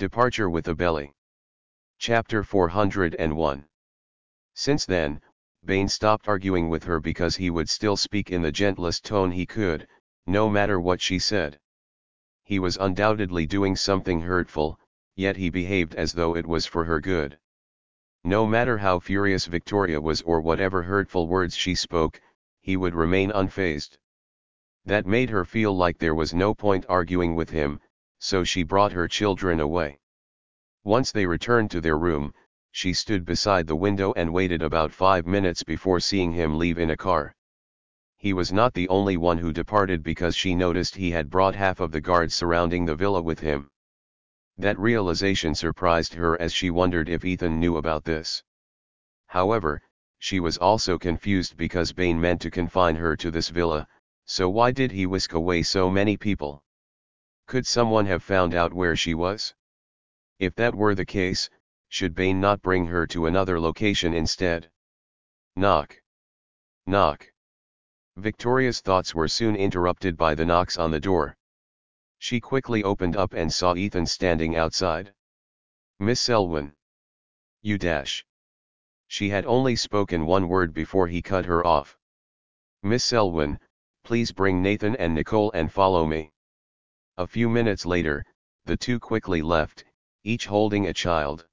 Departure with a Belly. Chapter 401. Since then, Bain stopped arguing with her because he would still speak in the gentlest tone he could, no matter what she said. He was undoubtedly doing something hurtful, yet he behaved as though it was for her good. No matter how furious Victoria was or whatever hurtful words she spoke, he would remain unfazed. That made her feel like there was no point arguing with him, so she brought her children away. Once they returned to their room, she stood beside the window and waited about 5 minutes before seeing him leave in a car. He was not the only one who departed because she noticed he had brought half of the guards surrounding the villa with him. That realization surprised her as she wondered if Ethan knew about this. However, she was also confused because Bain meant to confine her to this villa, so why did he whisk away so many people? Could someone have found out where she was? If that were the case, should Bain not bring her to another location instead? Knock. Knock. Victoria's thoughts were soon interrupted by the knocks on the door. She quickly opened up and saw Ethan standing outside. "Miss Selwyn. You dash." She had only spoken one word before he cut her off. "Miss Selwyn, please bring Nathan and Nicole and follow me." A few minutes later, the two quickly left, each holding a child.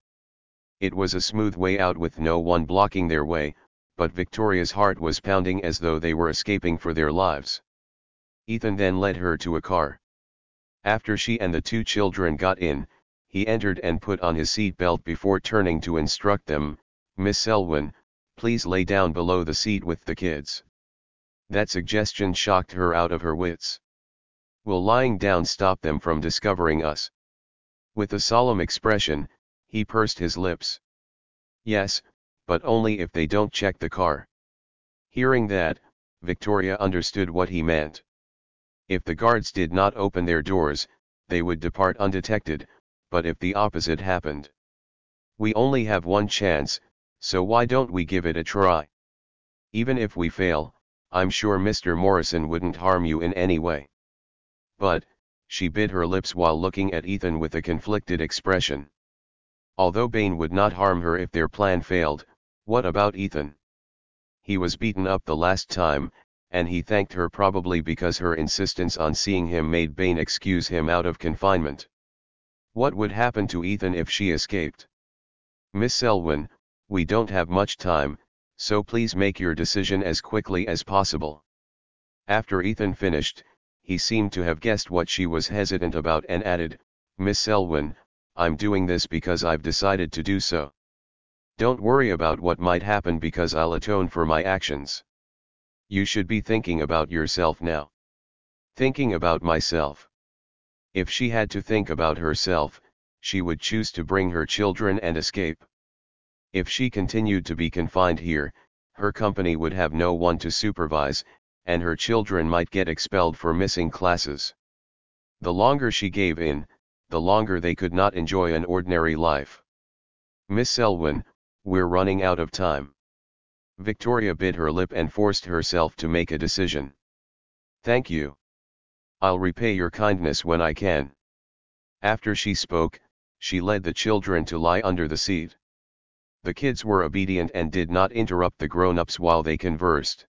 It was a smooth way out with no one blocking their way, but Victoria's heart was pounding as though they were escaping for their lives. Ethan then led her to a car. After she and the two children got in, he entered and put on his seat belt before turning to instruct them, "Miss Selwyn, please lay down below the seat with the kids." That suggestion shocked her out of her wits. "Will lying down stop them from discovering us?" With a solemn expression, he pursed his lips. "Yes, but only if they don't check the car." Hearing that, Victoria understood what he meant. If the guards did not open their doors, they would depart undetected, but if the opposite happened? "We only have one chance, so why don't we give it a try? Even if we fail, I'm sure Mr. Morrison wouldn't harm you in any way." "But," she bit her lips while looking at Ethan with a conflicted expression. Although Bain would not harm her if their plan failed, what about Ethan? He was beaten up the last time, and he thanked her probably because her insistence on seeing him made Bain excuse him out of confinement. What would happen to Ethan if she escaped? "Miss Selwyn, we don't have much time, so please make your decision as quickly as possible." After Ethan finished, he seemed to have guessed what she was hesitant about and added, "Miss Selwyn, I'm doing this because I've decided to do so. Don't worry about what might happen because I'll atone for my actions. You should be thinking about yourself now." "Thinking about myself?" If she had to think about herself, she would choose to bring her children and escape. If she continued to be confined here, her company would have no one to supervise, and her children might get expelled for missing classes. The longer she gave in, the longer they could not enjoy an ordinary life. "Miss Selwyn, we're running out of time." Victoria bit her lip and forced herself to make a decision. "Thank you. I'll repay your kindness when I can." After she spoke, she led the children to lie under the seat. The kids were obedient and did not interrupt the grown-ups while they conversed.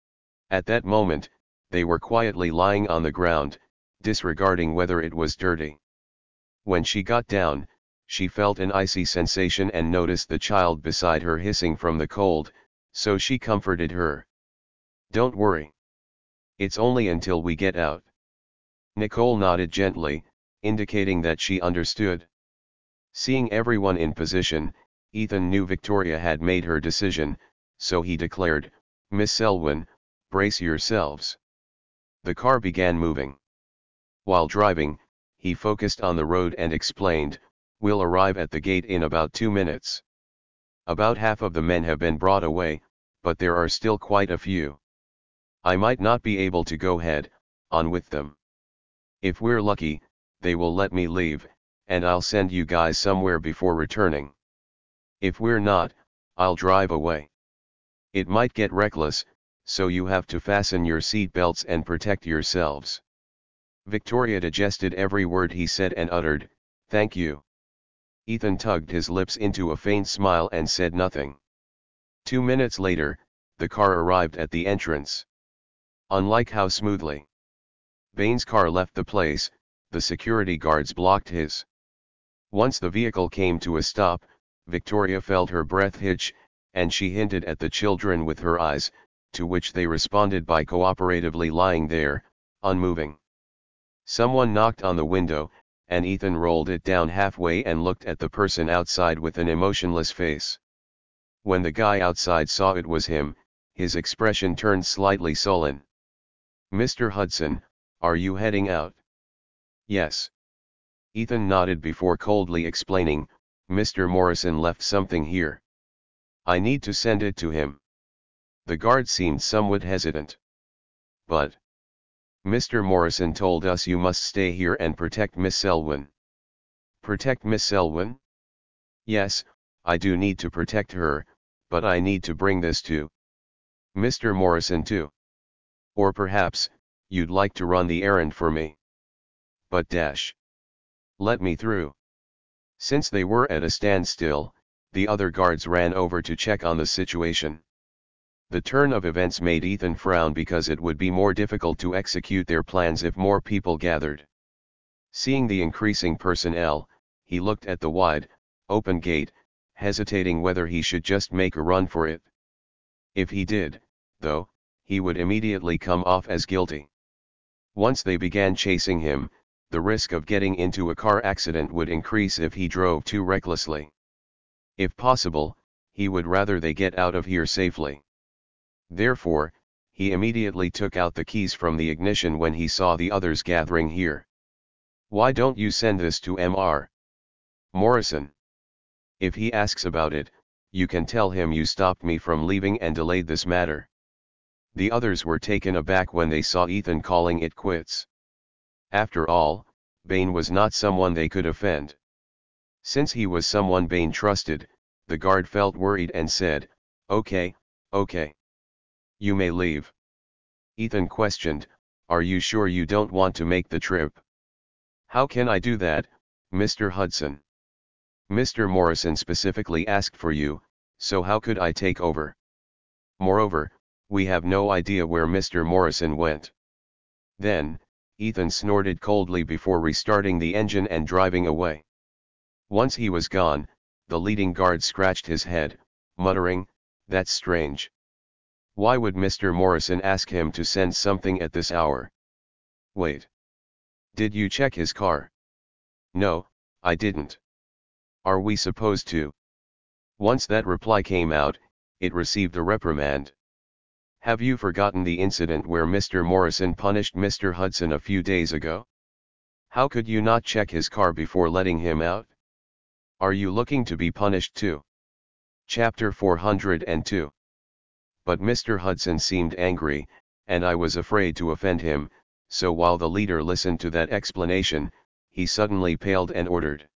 At that moment, they were quietly lying on the ground, disregarding whether it was dirty. When she got down, she felt an icy sensation and noticed the child beside her hissing from the cold, so she comforted her. "Don't worry. It's only until we get out." Nicole nodded gently, indicating that she understood. Seeing everyone in position, Ethan knew Victoria had made her decision, so he declared, "Miss Selwyn, brace yourselves." The car began moving. While driving, he focused on the road and explained, "We'll arrive at the gate in about 2 minutes. About half of the men have been brought away, but there are still quite a few. I might not be able to go head on with them. If we're lucky, they will let me leave, and I'll send you guys somewhere before returning. If we're not, I'll drive away. It might get reckless, so you have to fasten your seat belts and protect yourselves." Victoria digested every word he said and uttered, "Thank you. Ethan tugged his lips into a faint smile and said nothing. 2 minutes later, the car arrived at the entrance. Unlike how smoothly Bain's car left the place, the security guards blocked his. Once the vehicle came to a stop, Victoria felt her breath hitch, and she hinted at the children with her eyes, to which they responded by cooperatively lying there, unmoving. Someone knocked on the window, and Ethan rolled it down halfway and looked at the person outside with an emotionless face. When the guy outside saw it was him, his expression turned slightly sullen. "Mr. Hudson, are you heading out?" "Yes." Ethan nodded before coldly explaining, "Mr. Morrison left something here. I need to send it to him." The guard seemed somewhat hesitant. "But Mr. Morrison told us you must stay here and protect Miss Selwyn." "Protect Miss Selwyn?" "Yes, I do need to protect her, but I need to bring this to Mr. Morrison too. Or perhaps, you'd like to run the errand for me." "But let me through." Since they were at a standstill, the other guards ran over to check on the situation. The turn of events made Ethan frown because it would be more difficult to execute their plans if more people gathered. Seeing the increasing personnel, he looked at the wide, open gate, hesitating whether he should just make a run for it. If he did, though, he would immediately come off as guilty. Once they began chasing him, the risk of getting into a car accident would increase if he drove too recklessly. If possible, he would rather they get out of here safely. Therefore, he immediately took out the keys from the ignition when he saw the others gathering here. "Why don't you send this to Mr. Morrison? If he asks about it, you can tell him you stopped me from leaving and delayed this matter." The others were taken aback when they saw Ethan calling it quits. After all, Bain was not someone they could offend. Since he was someone Bain trusted, the guard felt worried and said, "Okay, okay. You may leave." Ethan questioned, "Are you sure you don't want to make the trip?" "How can I do that, Mr. Hudson? Mr. Morrison specifically asked for you, so how could I take over? Moreover, we have no idea where Mr. Morrison went." Then, Ethan snorted coldly before restarting the engine and driving away. Once he was gone, the leading guard scratched his head, muttering, "That's strange. Why would Mr. Morrison ask him to send something at this hour? Wait. Did you check his car?" "No, I didn't." "Are we supposed to?" Once that reply came out, it received a reprimand. "Have you forgotten the incident where Mr. Morrison punished Mr. Hudson a few days ago? How could you not check his car before letting him out? Are you looking to be punished too?" Chapter 402. But Mr. Hudson seemed angry, and I was afraid to offend him, so while the leader listened to that explanation, he suddenly paled and ordered,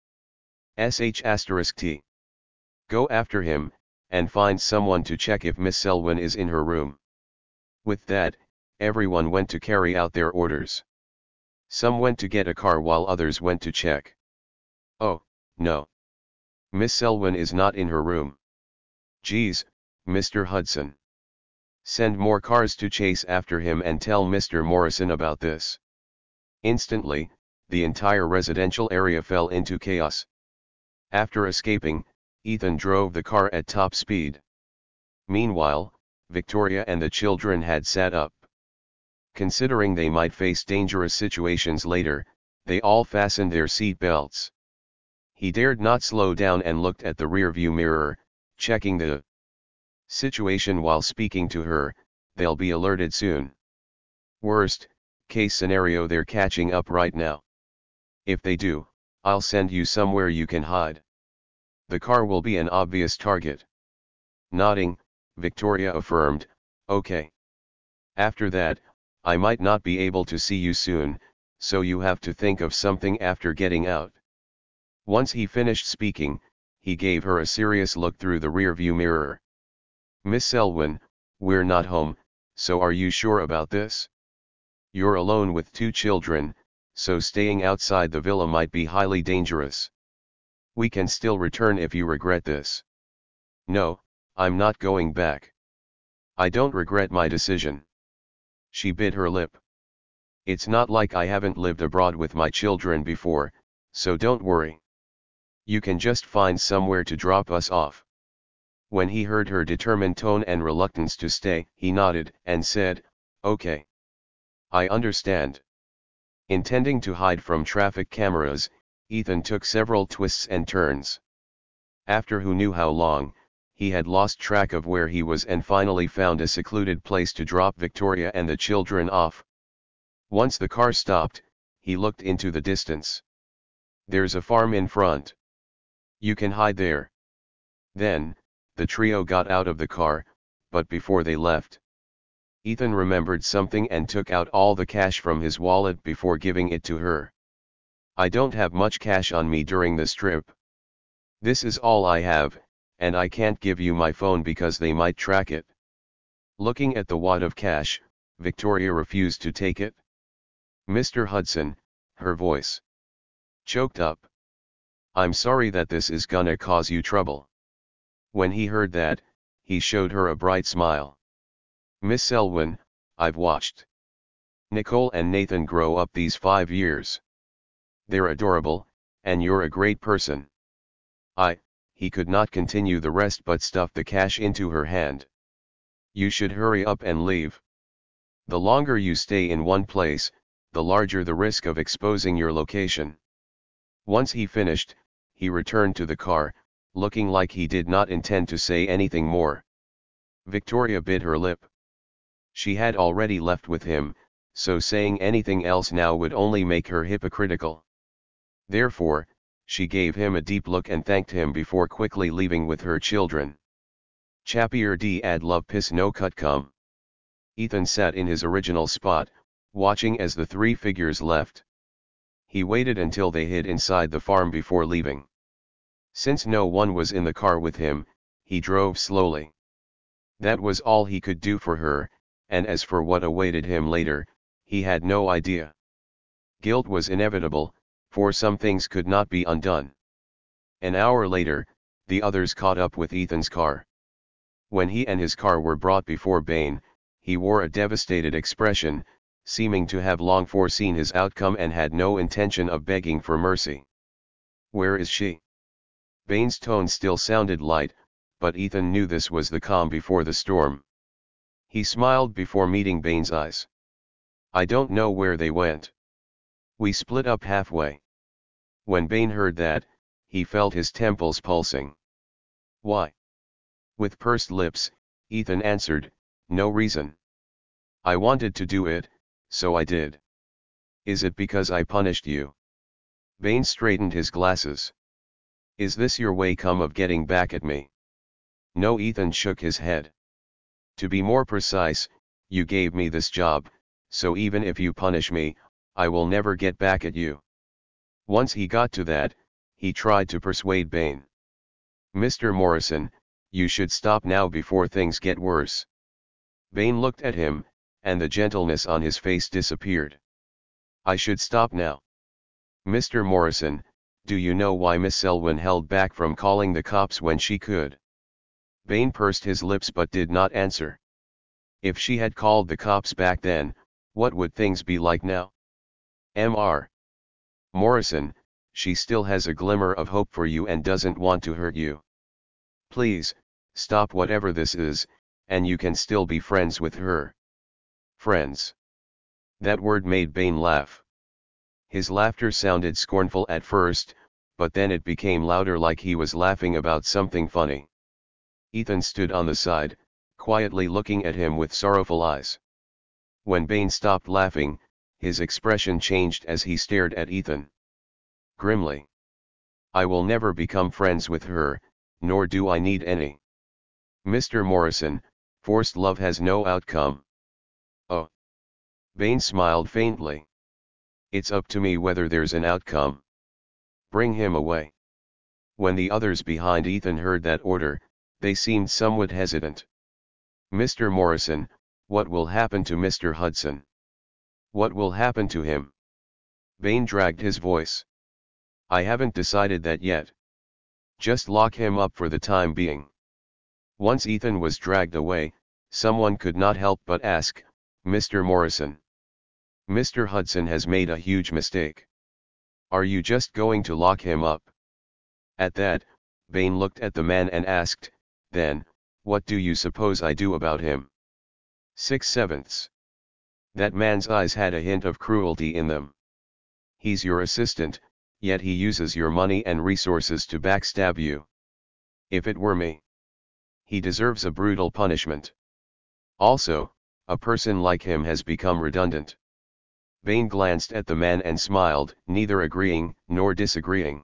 "Sh*T. Go after him, and find someone to check if Miss Selwyn is in her room." With that, everyone went to carry out their orders. Some went to get a car while others went to check. "Oh, no. Miss Selwyn is not in her room. Geez, Mr. Hudson. Send more cars to chase after him and tell Mr. Morrison about this." Instantly, the entire residential area fell into chaos. After escaping, Ethan drove the car at top speed. Meanwhile, Victoria and the children had sat up. Considering they might face dangerous situations later, they all fastened their seat belts. He dared not slow down and looked at the rearview mirror, checking the situation while speaking to her. "They'll be alerted soon. Worst case scenario, they're catching up right now. If they do, I'll send you somewhere you can hide. The car will be an obvious target." Nodding, Victoria affirmed, "Okay. After that, I might not be able to see you soon, so you have to think of something after getting out." Once he finished speaking, he gave her a serious look through the rearview mirror. "Miss Selwyn, we're not home, so are you sure about this? You're alone with 2 children, so staying outside the villa might be highly dangerous. We can still return if you regret this. No, I'm not going back. I don't regret my decision. She bit her lip. It's not like I haven't lived abroad with my children before, so don't worry. You can just find somewhere to drop us off. When he heard her determined tone and reluctance to stay, he nodded and said, "Okay. I understand." Intending to hide from traffic cameras, Ethan took several twists and turns. After who knew how long, he had lost track of where he was and finally found a secluded place to drop Victoria and the children off. Once the car stopped, he looked into the distance. "There's a farm in front. You can hide there." Then, the trio got out of the car, but before they left, Ethan remembered something and took out all the cash from his wallet before giving it to her. "I don't have much cash on me during this trip. This is all I have, and I can't give you my phone because they might track it." Looking at the wad of cash, Victoria refused to take it. "Mr. Hudson," her voice choked up. "I'm sorry that this is gonna cause you trouble." When he heard that, he showed her a bright smile. "Miss Selwyn, I've watched Nicole and Nathan grow up these 5 years. They're adorable, and you're a great person." He could not continue the rest but stuffed the cash into her hand. "You should hurry up and leave. The longer you stay in one place, the larger the risk of exposing your location." Once he finished, he returned to the car, looking like he did not intend to say anything more. Victoria bit her lip. She had already left with him, so saying anything else now would only make her hypocritical. Therefore, she gave him a deep look and thanked him before quickly leaving with her children. Chapter D ad love piss no cut come. Ethan sat in his original spot, watching as the three figures left. He waited until they hid inside the farm before leaving. Since no one was in the car with him, he drove slowly. That was all he could do for her, and as for what awaited him later, he had no idea. Guilt was inevitable, for some things could not be undone. An hour later, the others caught up with Ethan's car. When he and his car were brought before Bain, he wore a devastated expression, seeming to have long foreseen his outcome and had no intention of begging for mercy. "Where is she?" Bain's tone still sounded light, but Ethan knew this was the calm before the storm. He smiled before meeting Bain's eyes. "I don't know where they went. We split up halfway." When Bain heard that, he felt his temples pulsing. "Why?" With pursed lips, Ethan answered, "No reason. I wanted to do it, so I did." "Is it because I punished you?" Bain straightened his glasses. "Is this your way of getting back at me?" "No." Ethan shook his head. "To be more precise, you gave me this job, so even if you punish me, I will never get back at you." Once he got to that, he tried to persuade Bain. "Mr. Morrison, you should stop now before things get worse." Bain looked at him, and the gentleness on his face disappeared. "I should stop now. Mr. Morrison, do you know why Miss Selwyn held back from calling the cops when she could?" Bain pursed his lips but did not answer. If she had called the cops back then, what would things be like now? Mr. Morrison, she still has a glimmer of hope for you and doesn't want to hurt you. Please, stop whatever this is, and you can still be friends with her." Friends. That word made Bain laugh. His laughter sounded scornful at first, but then it became louder like he was laughing about something funny. Ethan stood on the side, quietly looking at him with sorrowful eyes. When Bain stopped laughing, his expression changed as he stared at Ethan. Grimly. "I will never become friends with her, nor do I need any. Mr. Morrison, forced love has no outcome." "Oh." Bain smiled faintly. "It's up to me whether there's an outcome. Bring him away." When the others behind Ethan heard that order, they seemed somewhat hesitant. "Mr. Morrison, what will happen to Mr. Hudson? What will happen to him?" Bain dragged his voice. "I haven't decided that yet. Just lock him up for the time being. Once Ethan was dragged away, someone could not help but ask, Mr. Morrison. Mr. Hudson has made a huge mistake. Are you just going to lock him up? At that, Bain looked at the man and asked, then, what do you suppose I do about him? 6/7. That man's eyes had a hint of cruelty in them. He's your assistant, yet he uses your money and resources to backstab you. If it were me, he deserves a brutal punishment. Also, a person like him has become redundant. Bain glanced at the man and smiled, neither agreeing nor disagreeing.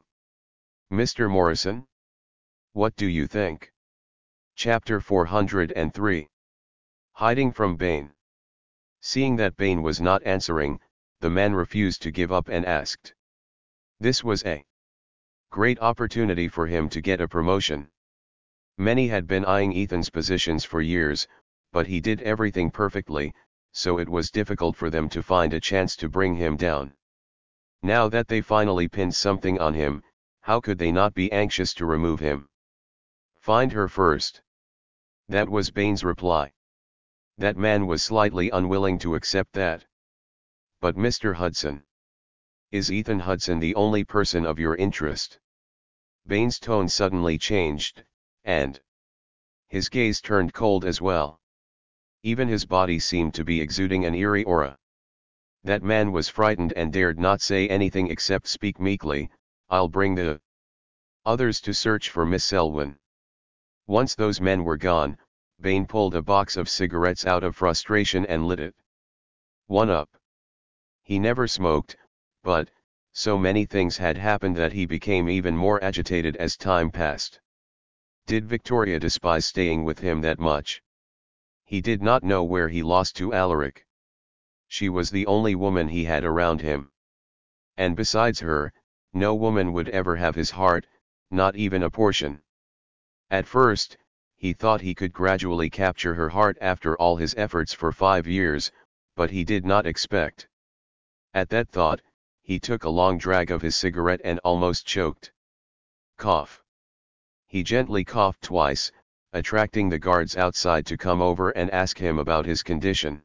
Mr. Morrison? What do you think? Chapter 403. Hiding from Bain. Seeing that Bain was not answering, the man refused to give up and asked. This was a great opportunity for him to get a promotion. Many had been eyeing Ethan's positions for years, but he did everything perfectly, so it was difficult for them to find a chance to bring him down. Now that they finally pinned something on him, how could they not be anxious to remove him? Find her first. That was Bain's reply. That man was slightly unwilling to accept that. But Mr. Hudson. Is Ethan Hudson the only person of your interest? Bain's tone suddenly changed, and his gaze turned cold as well. Even his body seemed to be exuding an eerie aura. That man was frightened and dared not say anything except speak meekly, I'll bring the others to search for Miss Selwyn. Once those men were gone, Bain pulled a box of cigarettes out of frustration and lit it. One up. He never smoked, but, so many things had happened that he became even more agitated as time passed. Did Victoria despise staying with him that much? He did not know where he lost to Alaric. She was the only woman he had around him. And besides her, no woman would ever have his heart, not even a portion. At first, he thought he could gradually capture her heart after all his efforts for 5 years, but he did not expect. At that thought, he took a long drag of his cigarette and almost choked. Cough. He gently coughed twice, attracting the guards outside to come over and ask him about his condition.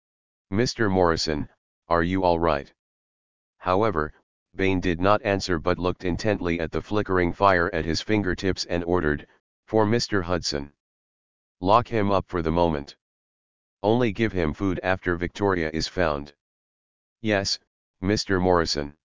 Mr. Morrison, are you all right? However, Bain did not answer but looked intently at the flickering fire at his fingertips and ordered, for Mr. Hudson. Lock him up for the moment. Only give him food after Victoria is found. Yes, Mr. Morrison.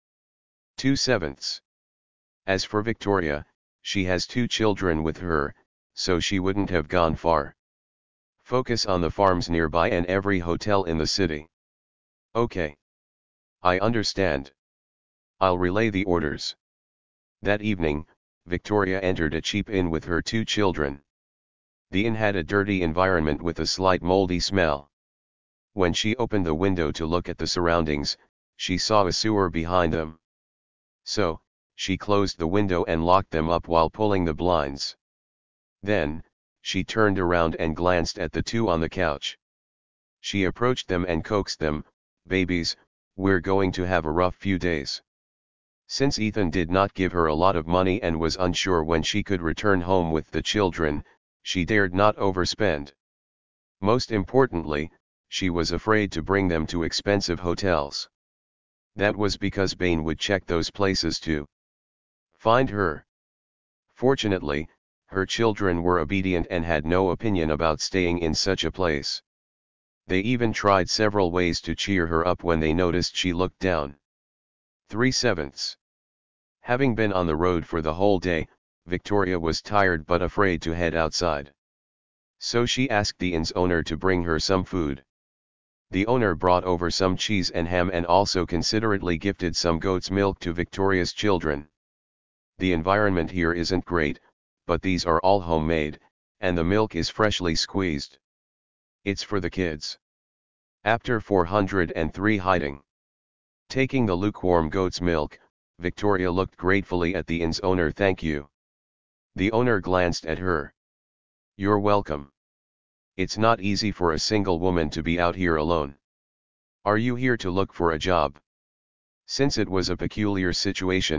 2/7. As for Victoria, she has 2 children with her, so she wouldn't have gone far. Focus on the farms nearby and every hotel in the city. Okay. I understand. I'll relay the orders. That evening, Victoria entered a cheap inn with her 2 children. The inn had a dirty environment with a slight moldy smell. When she opened the window to look at the surroundings, she saw a sewer behind them. So, she closed the window and locked them up while pulling the blinds. Then, she turned around and glanced at the 2 on the couch. She approached them and coaxed them, babies, we're going to have a rough few days. Since Ethan did not give her a lot of money and was unsure when she could return home with the children, she dared not overspend. Most importantly, she was afraid to bring them to expensive hotels. That was because Bain would check those places to find her. Fortunately, her children were obedient and had no opinion about staying in such a place. They even tried several ways to cheer her up when they noticed she looked down. 3/7. Having been on the road for the whole day, Victoria was tired but afraid to head outside. So she asked the inn's owner to bring her some food. The owner brought over some cheese and ham and also considerately gifted some goat's milk to Victoria's children. The environment here isn't great, but these are all homemade, and the milk is freshly squeezed. It's for the kids. After 403 hiding. Taking the lukewarm goat's milk, Victoria looked gratefully at the inn's owner. Thank you. The owner glanced at her. You're welcome. It's not easy for a single woman to be out here alone. Are you here to look for a job? Since it was a peculiar situation,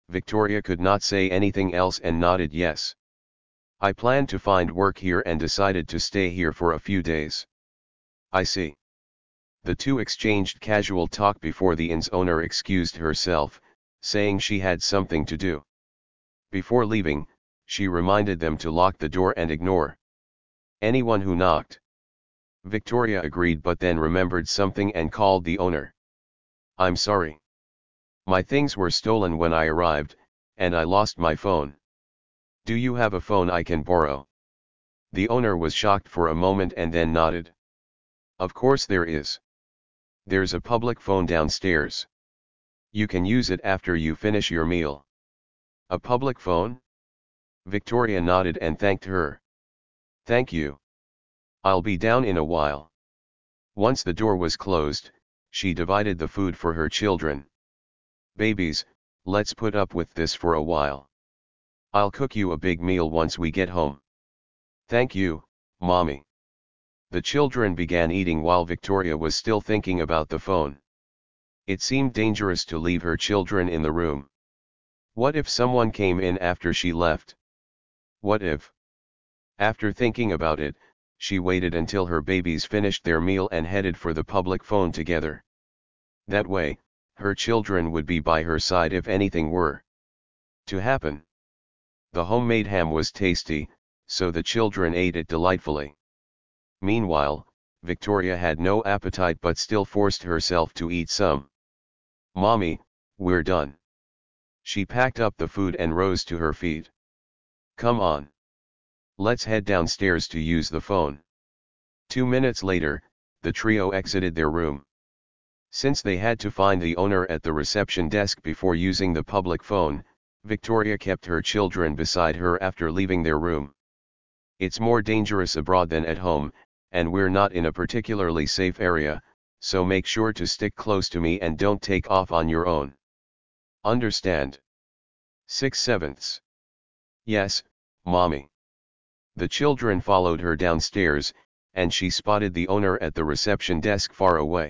Victoria could not say anything else and nodded yes. I planned to find work here and decided to stay here for a few days. I see. The two exchanged casual talk before the inn's owner excused herself, saying she had something to do. Before leaving, she reminded them to lock the door and ignore anyone who knocked. Victoria agreed but then remembered something and called the owner. I'm sorry. My things were stolen when I arrived, and I lost my phone. Do you have a phone I can borrow? The owner was shocked for a moment and then nodded. Of course there is. There's a public phone downstairs. You can use it after you finish your meal. A public phone? Victoria nodded and thanked her. Thank you. I'll be down in a while. Once the door was closed, she divided the food for her children. Babies, let's put up with this for a while. I'll cook you a big meal once we get home. Thank you, Mommy. The children began eating while Victoria was still thinking about the phone. It seemed dangerous to leave her children in the room. What if someone came in after she left? What if? After thinking about it, she waited until her babies finished their meal and headed for the public phone together. That way, her children would be by her side if anything were to happen. The homemade ham was tasty, so the children ate it delightfully. Meanwhile, Victoria had no appetite but still forced herself to eat some. Mommy, we're done. She packed up the food and rose to her feet. Come on. Let's head downstairs to use the phone. 2 minutes later, the trio exited their room. Since they had to find the owner at the reception desk before using the public phone, Victoria kept her children beside her after leaving their room. It's more dangerous abroad than at home, and we're not in a particularly safe area, so make sure to stick close to me and don't take off on your own. Understand? 6/7. Yes, Mommy. The children followed her downstairs, and she spotted the owner at the reception desk far away.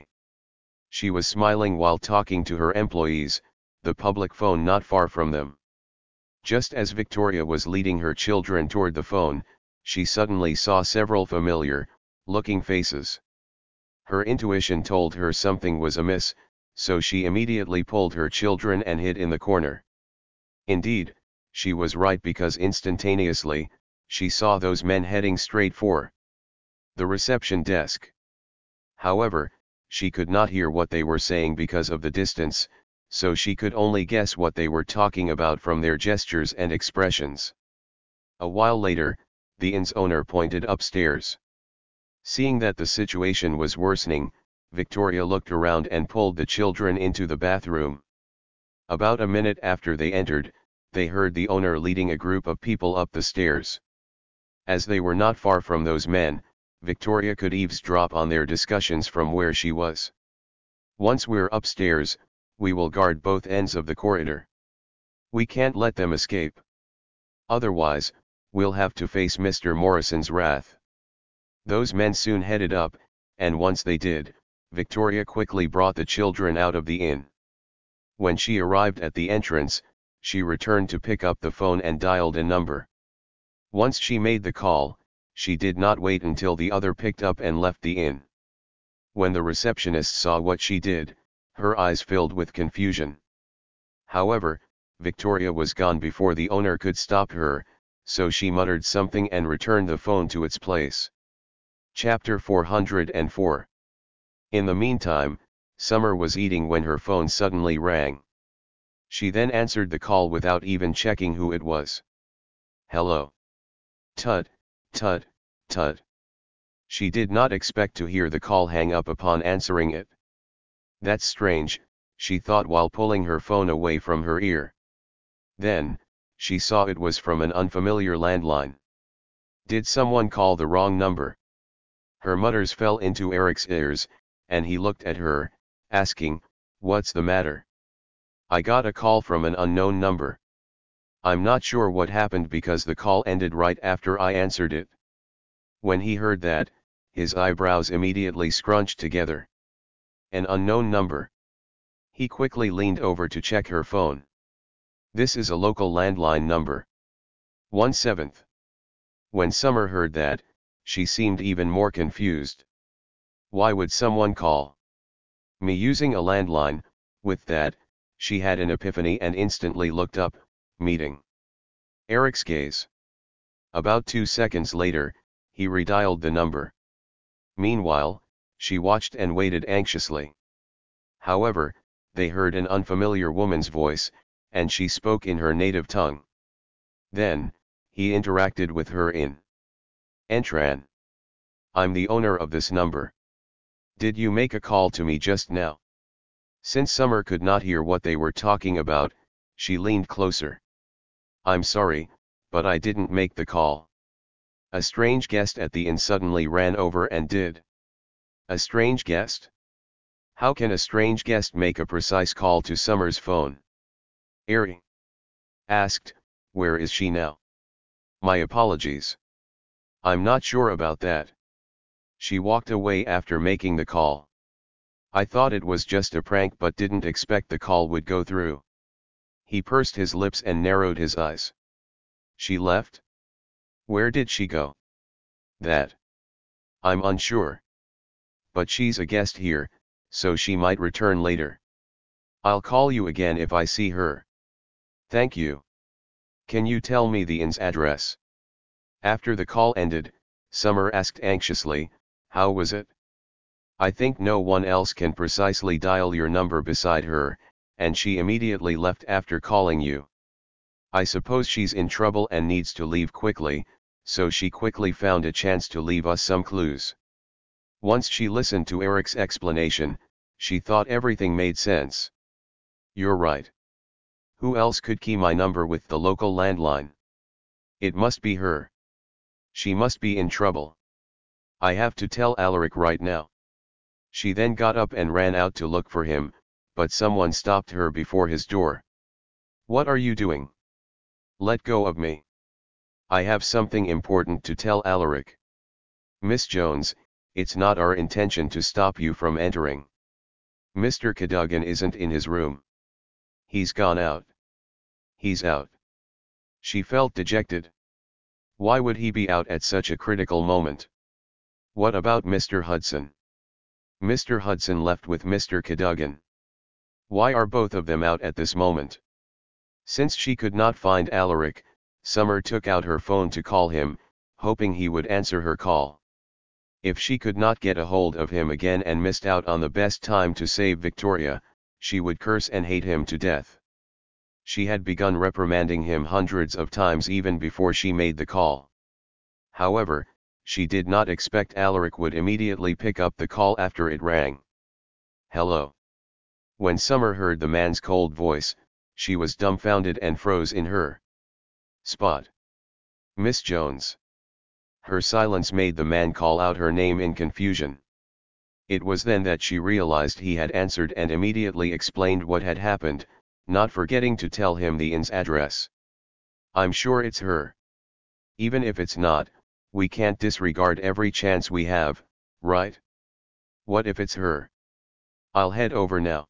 She was smiling while talking to her employees, the public phone not far from them. Just as Victoria was leading her children toward the phone, she suddenly saw several familiar-looking faces. Her intuition told her something was amiss, so she immediately pulled her children and hid in the corner. Indeed, she was right because instantaneously, she saw those men heading straight for the reception desk. However, she could not hear what they were saying because of the distance, so she could only guess what they were talking about from their gestures and expressions. A while later, the inn's owner pointed upstairs. Seeing that the situation was worsening, Victoria looked around and pulled the children into the bathroom. About a minute after they entered, they heard the owner leading a group of people up the stairs. As they were not far from those men, Victoria could eavesdrop on their discussions from where she was. Once we're upstairs, we will guard both ends of the corridor. We can't let them escape. Otherwise, we'll have to face Mr. Morrison's wrath. Those men soon headed up, and once they did, Victoria quickly brought the children out of the inn. When she arrived at the entrance, she returned to pick up the phone and dialed a number. Once she made the call, she did not wait until the other picked up and left the inn. When the receptionist saw what she did, her eyes filled with confusion. However, Victoria was gone before the owner could stop her, so she muttered something and returned the phone to its place. Chapter 404. In the meantime, Summer was eating when her phone suddenly rang. She then answered the call without even checking who it was. Hello. Tut, tut, tut. She did not expect to hear the call hang up upon answering it. That's strange, she thought while pulling her phone away from her ear. Then, she saw it was from an unfamiliar landline. Did someone call the wrong number? Her mutters fell into Eric's ears, and he looked at her, asking, "What's the matter?" "I got a call from an unknown number. I'm not sure what happened because the call ended right after I answered it." When he heard that, his eyebrows immediately scrunched together. An unknown number. He quickly leaned over to check her phone. This is a local landline number. 1/7. When Summer heard that, she seemed even more confused. Why would someone call me using a landline? With that, she had an epiphany and instantly looked up, meeting Eric's gaze. About 2 seconds later, he redialed the number. Meanwhile, she watched and waited anxiously. However, they heard an unfamiliar woman's voice, and she spoke in her native tongue. Then, he interacted with her in Entran. I'm the owner of this number. Did you make a call to me just now? Since Summer could not hear what they were talking about, she leaned closer. I'm sorry, but I didn't make the call. A strange guest at the inn suddenly ran over and did. A strange guest? How can a strange guest make a precise call to Summer's phone? Ari asked, where is she now? My apologies. I'm not sure about that. She walked away after making the call. I thought it was just a prank but didn't expect the call would go through. He pursed his lips and narrowed his eyes. She left? Where did she go? That. I'm unsure. But she's a guest here, so she might return later. I'll call you again if I see her. Thank you. Can you tell me the inn's address? After the call ended, Summer asked anxiously, how was it? I think no one else can precisely dial your number beside her, and she immediately left after calling you. I suppose she's in trouble and needs to leave quickly, so she quickly found a chance to leave us some clues. Once she listened to Eric's explanation, she thought everything made sense. You're right. Who else could key my number with the local landline? It must be her. She must be in trouble. I have to tell Alaric right now. She then got up and ran out to look for him, but someone stopped her before his door. What are you doing? Let go of me. I have something important to tell Alaric. Miss Jones, it's not our intention to stop you from entering. Mr. Cadogan isn't in his room. He's gone out. He's out. She felt dejected. Why would he be out at such a critical moment? What about Mr. Hudson? Mr. Hudson left with Mr. Cadogan. Why are both of them out at this moment? Since she could not find Alaric, Summer took out her phone to call him, hoping he would answer her call. If she could not get a hold of him again and missed out on the best time to save Victoria, she would curse and hate him to death. She had begun reprimanding him hundreds of times even before she made the call. However, she did not expect Alaric would immediately pick up the call after it rang. Hello. When Summer heard the man's cold voice, she was dumbfounded and froze in her spot. Miss Jones. Her silence made the man call out her name in confusion. It was then that she realized he had answered and immediately explained what had happened, not forgetting to tell him the inn's address. I'm sure it's her. Even if it's not, we can't disregard every chance we have, right? What if it's her? I'll head over now.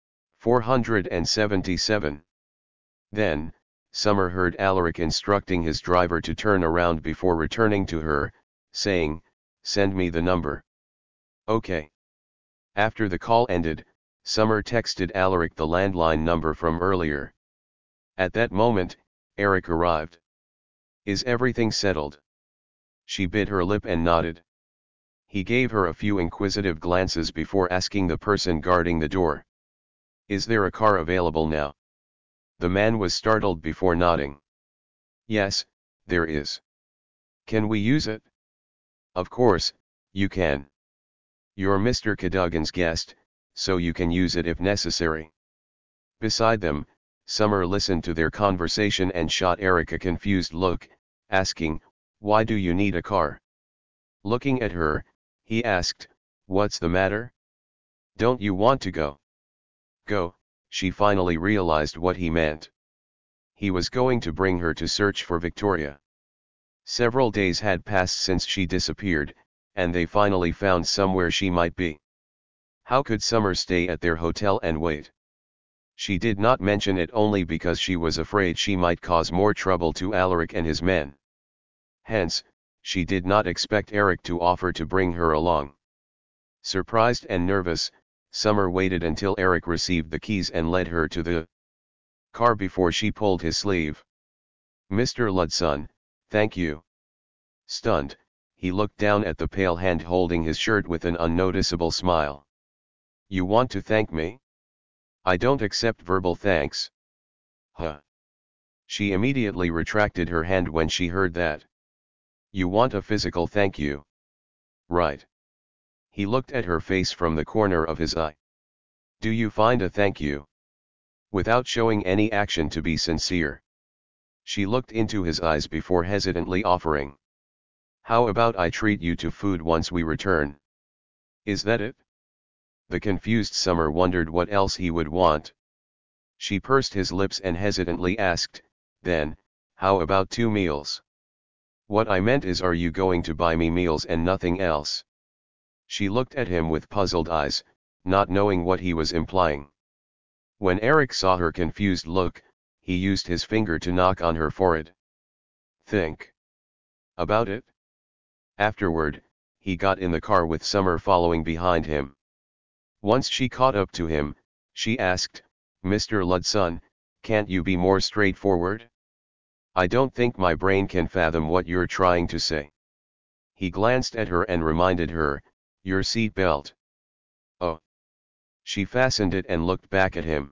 477. Then, Summer heard Alaric instructing his driver to turn around before returning to her, saying, send me the number. Okay. After the call ended, Summer texted Alaric the landline number from earlier. At that moment, Eric arrived. Is everything settled? She bit her lip and nodded. He gave her a few inquisitive glances before asking the person guarding the door. Is there a car available now? The man was startled before nodding. Yes, there is. Can we use it? Of course, you can. You're Mr. Cadogan's guest, so you can use it if necessary. Beside them, Summer listened to their conversation and shot Eric a confused look, asking, why do you need a car? Looking at her, he asked, what's the matter? Don't you want to go? Go, she finally realized what he meant. He was going to bring her to search for Victoria. Several days had passed since she disappeared, and they finally found somewhere she might be. How could Summer stay at their hotel and wait? She did not mention it only because she was afraid she might cause more trouble to Alaric and his men. Hence, she did not expect Eric to offer to bring her along. Surprised and nervous, Summer waited until Eric received the keys and led her to the car before she pulled his sleeve. "Mr. Ludson, thank you." Stunned, he looked down at the pale hand holding his shirt with an unnoticeable smile. "You want to thank me? I don't accept verbal thanks." Huh. She immediately retracted her hand when she heard that. "You want a physical thank you. Right." He looked at her face from the corner of his eye. "Do you find a thank you?" Without showing any action to be sincere. She looked into his eyes before hesitantly offering. "How about I treat you to food once we return? Is that it?" The confused Summer wondered what else he would want. She pursed his lips and hesitantly asked, then, "How about 2 meals?" "What I meant is, are you going to buy me meals and nothing else?" She looked at him with puzzled eyes, not knowing what he was implying. When Eric saw her confused look, he used his finger to knock on her forehead. "Think about it?" Afterward, he got in the car with Summer following behind him. Once she caught up to him, she asked, "Mr. Ludson, can't you be more straightforward? I don't think my brain can fathom what you're trying to say." He glanced at her and reminded her, "Your seat belt." "Oh." She fastened it and looked back at him.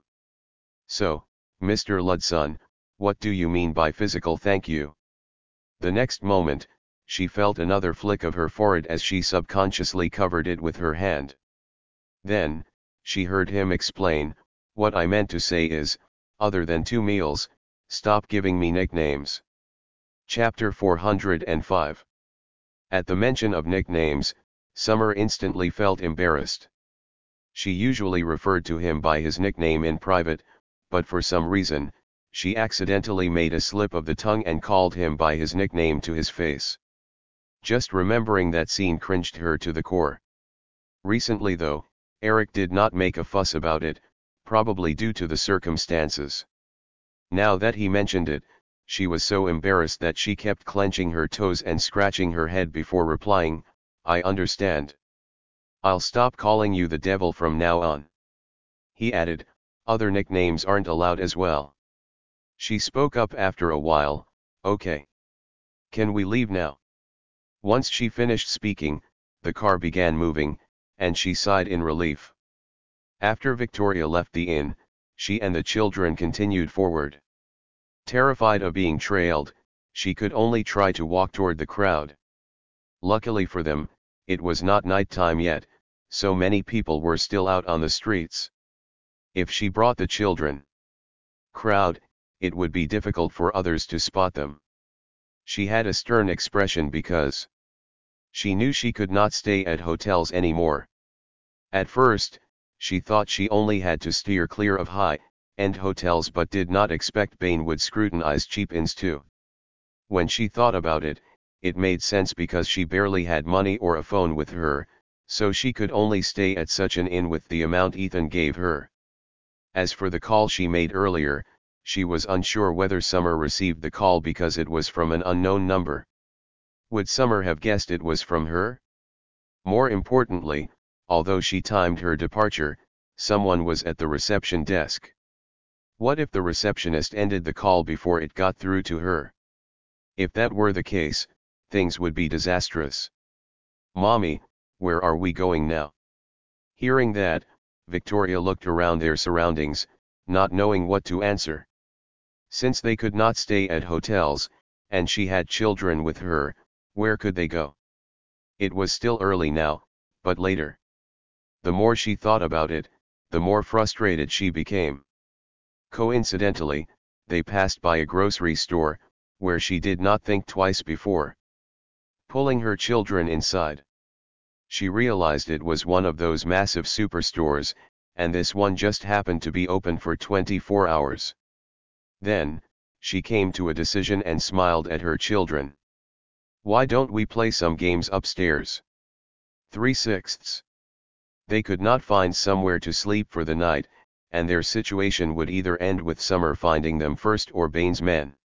"So, Mr. Ludson, what do you mean by physical thank you?" The next moment, she felt another flick of her forehead as she subconsciously covered it with her hand. Then, she heard him explain, "What I meant to say is, other than 2 meals, stop giving me nicknames." Chapter 405. At the mention of nicknames, Summer instantly felt embarrassed. She usually referred to him by his nickname in private, but for some reason, she accidentally made a slip of the tongue and called him by his nickname to his face. Just remembering that scene cringed her to the core. Recently though, Eric did not make a fuss about it, probably due to the circumstances. Now that he mentioned it, she was so embarrassed that she kept clenching her toes and scratching her head before replying, "I understand. I'll stop calling you the devil from now on." He added, "Other nicknames aren't allowed as well." She spoke up after a while, "Okay. Can we leave now?" Once she finished speaking, the car began moving, and she sighed in relief. After Victoria left the inn, she and the children continued forward. Terrified of being trailed, she could only try to walk toward the crowd. Luckily for them, it was not nighttime yet, so many people were still out on the streets. If she brought the children crowd, it would be difficult for others to spot them. She had a stern expression because she knew she could not stay at hotels anymore. At first, she thought she only had to steer clear of high-end hotels but did not expect Bain would scrutinize cheap inns too. When she thought about it, it made sense because she barely had money or a phone with her, so she could only stay at such an inn with the amount Ethan gave her. As for the call she made earlier, she was unsure whether Summer received the call because it was from an unknown number. Would Summer have guessed it was from her? More importantly, although she timed her departure, someone was at the reception desk. What if the receptionist ended the call before it got through to her? If that were the case, things would be disastrous. "Mommy, where are we going now?" Hearing that, Victoria looked around their surroundings, not knowing what to answer. Since they could not stay at hotels, and she had children with her, where could they go? It was still early now, but later. The more she thought about it, the more frustrated she became. Coincidentally, they passed by a grocery store, where she did not think twice before pulling her children inside. She realized it was one of those massive superstores, and this one just happened to be open for 24 hours. Then, she came to a decision and smiled at her children. "Why don't we play some games upstairs?" 3/6. They could not find somewhere to sleep for the night, and their situation would either end with Summer finding them first or Bain's men.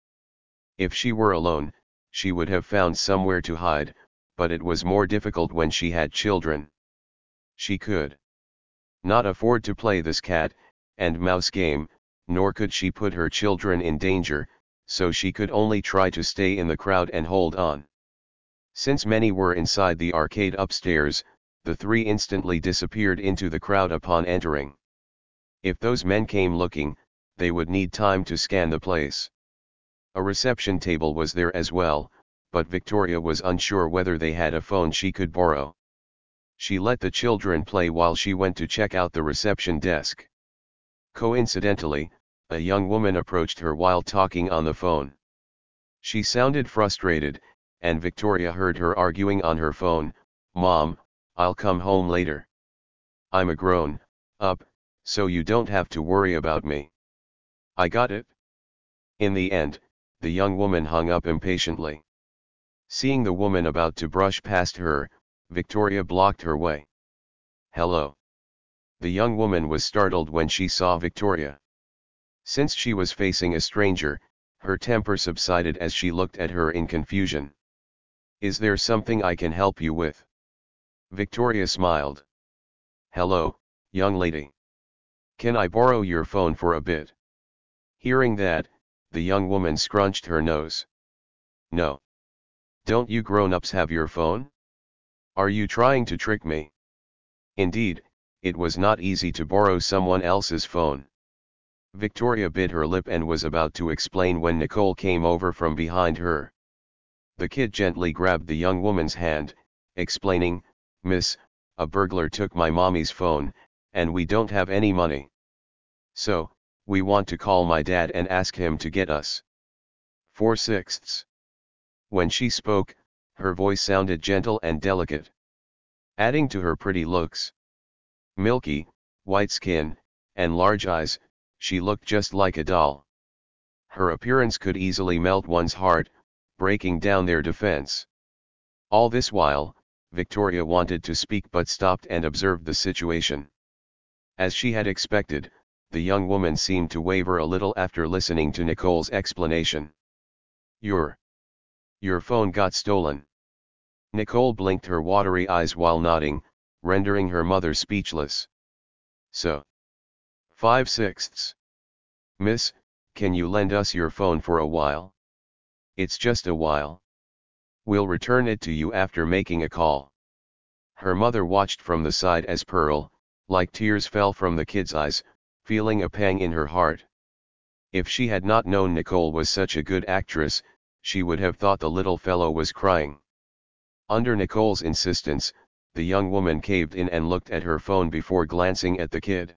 If she were alone, she would have found somewhere to hide, but it was more difficult when she had children. She could not afford to play this cat and mouse game, nor could she put her children in danger, so she could only try to stay in the crowd and hold on. Since many were inside the arcade upstairs, the three instantly disappeared into the crowd upon entering. If those men came looking, they would need time to scan the place. A reception table was there as well, but Victoria was unsure whether they had a phone she could borrow. She let the children play while she went to check out the reception desk. Coincidentally, a young woman approached her while talking on the phone. She sounded frustrated, and Victoria heard her arguing on her phone, "Mom, I'll come home later. I'm a grown-up, so you don't have to worry about me. I got it." In the end, the young woman hung up impatiently. Seeing the woman about to brush past her, Victoria blocked her way. "Hello." The young woman was startled when she saw Victoria. Since she was facing a stranger, her temper subsided as she looked at her in confusion. "Is there something I can help you with?" Victoria smiled. "Hello, young lady. Can I borrow your phone for a bit?" Hearing that, the young woman scrunched her nose. "No. Don't you grown-ups have your phone? Are you trying to trick me?" Indeed, it was not easy to borrow someone else's phone. Victoria bit her lip and was about to explain when Nicole came over from behind her. The kid gently grabbed the young woman's hand, explaining, "Miss, a burglar took my mommy's phone, and we don't have any money. So, we want to call my dad and ask him to get us 4/6." When she spoke, her voice sounded gentle and delicate. Adding to her pretty looks, milky, white skin, and large eyes, she looked just like a doll. Her appearance could easily melt one's heart, breaking down their defense. All this while, Victoria wanted to speak but stopped and observed the situation. As she had expected, the young woman seemed to waver a little after listening to Nicole's explanation. Your phone got stolen." Nicole blinked her watery eyes while nodding, rendering her mother speechless. "So, 5/6. Miss, can you lend us your phone for a while? It's just a while. We'll return it to you after making a call." Her mother watched from the side as Pearl, like tears fell from the kid's eyes, feeling a pang in her heart. If she had not known Nicole was such a good actress, she would have thought the little fellow was crying. Under Nicole's insistence, the young woman caved in and looked at her phone before glancing at the kid.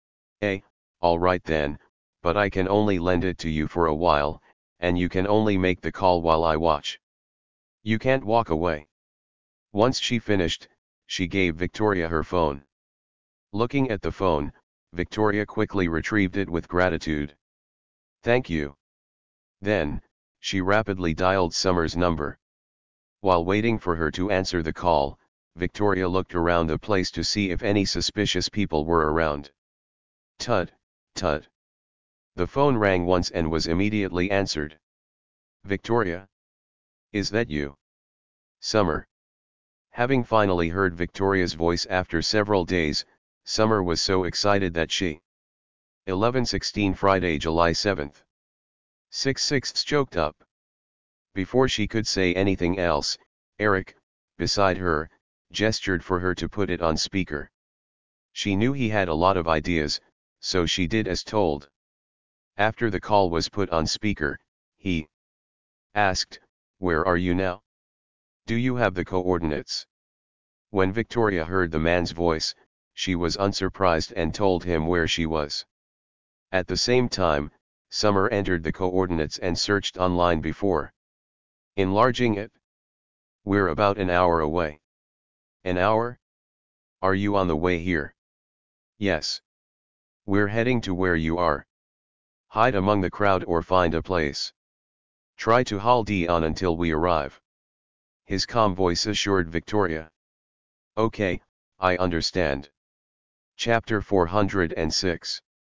All right then, but I can only lend it to you for a while, and you can only make the call while I watch. You can't walk away." Once she finished, she gave Victoria her phone. Looking at the phone, Victoria quickly retrieved it with gratitude. "Thank you." Then, she rapidly dialed Summer's number. While waiting for her to answer the call, Victoria looked around the place to see if any suspicious people were around. Tut, tut. The phone rang once and was immediately answered. "Victoria? Is that you?" "Summer." Having finally heard Victoria's voice after several days, Summer was so excited that she 11:16 Friday, July 7th. 6/6 choked up. Before she could say anything else, Eric, beside her, gestured for her to put it on speaker. She knew he had a lot of ideas, so she did as told. After the call was put on speaker, he asked, "Where are you now? Do you have the coordinates?" When Victoria heard the man's voice, she was unsurprised and told him where she was. At the same time, Summer entered the coordinates and searched online before enlarging it. "We're about an hour away." "An hour? Are you on the way here?" "Yes. We're heading to where you are. Hide among the crowd or find a place. Try to hold on until we arrive." His calm voice assured Victoria. "Okay, I understand." Chapter 406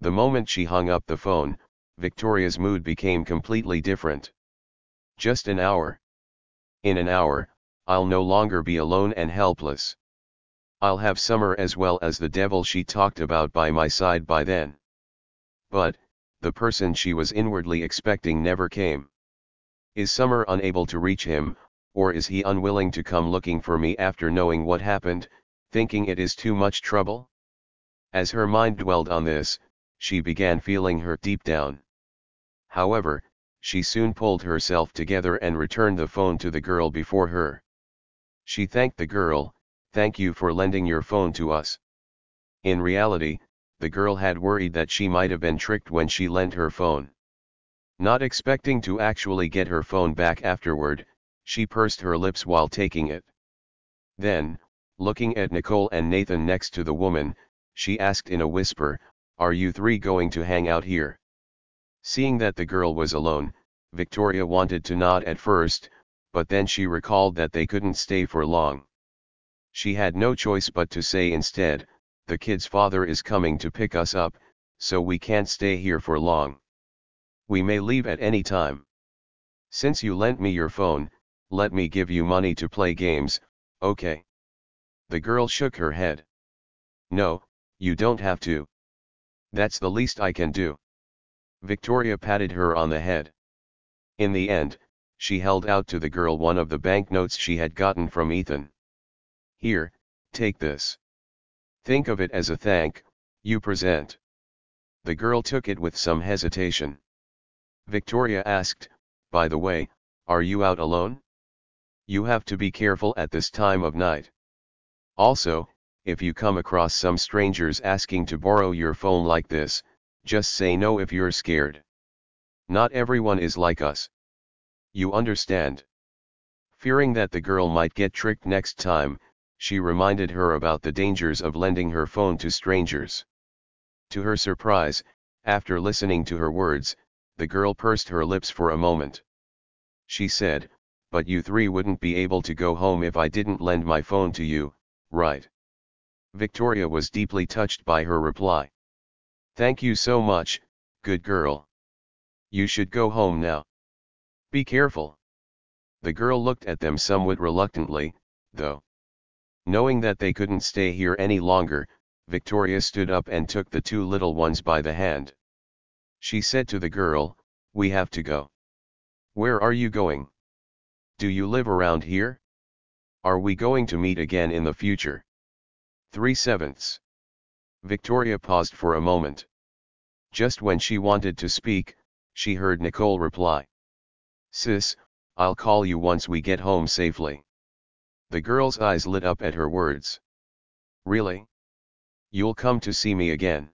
The moment she hung up the phone, Victoria's mood became completely different. Just an hour. In an hour, I'll no longer be alone and helpless. I'll have Summer as well as the devil she talked about by my side by then. But, the person she was inwardly expecting never came. Is Summer unable to reach him, or is he unwilling to come looking for me after knowing what happened, thinking it is too much trouble? As her mind dwelled on this, she began feeling hurt deep down. However, she soon pulled herself together and returned the phone to the girl before her. She thanked the girl, "Thank you for lending your phone to us." In reality, the girl had worried that she might have been tricked when she lent her phone. Not expecting to actually get her phone back afterward, she pursed her lips while taking it. Then, looking at Nicole and Nathan next to the woman, she asked in a whisper, "Are you three going to hang out here?" Seeing that the girl was alone, Victoria wanted to nod at first, but then she recalled that they couldn't stay for long. She had no choice but to say instead, "The kid's father is coming to pick us up, so we can't stay here for long. We may leave at any time. Since you lent me your phone, let me give you money to play games, okay?" The girl shook her head. "No, you don't have to. That's the least I can do." Victoria patted her on the head. In the end, she held out to the girl one of the banknotes she had gotten from Ethan. "Here, take this. Think of it as a thank you present." The girl took it with some hesitation. Victoria asked, "By the way, are you out alone? You have to be careful at this time of night. Also, if you come across some strangers asking to borrow your phone like this, just say no if you're scared. Not everyone is like us. You understand?" Fearing that the girl might get tricked next time, she reminded her about the dangers of lending her phone to strangers. To her surprise, after listening to her words, the girl pursed her lips for a moment. She said, "But you three wouldn't be able to go home if I didn't lend my phone to you, right?" Victoria was deeply touched by her reply. "Thank you so much, good girl. You should go home now. Be careful." The girl looked at them somewhat reluctantly, though. Knowing that they couldn't stay here any longer, Victoria stood up and took the two little ones by the hand. She said to the girl, "We have to go." "Where are you going? Do you live around here? Are we going to meet again in the future?" 3/7. Victoria paused for a moment. Just when she wanted to speak, she heard Nicole reply, "Sis, I'll call you once we get home safely." The girl's eyes lit up at her words. "Really? You'll come to see me again?"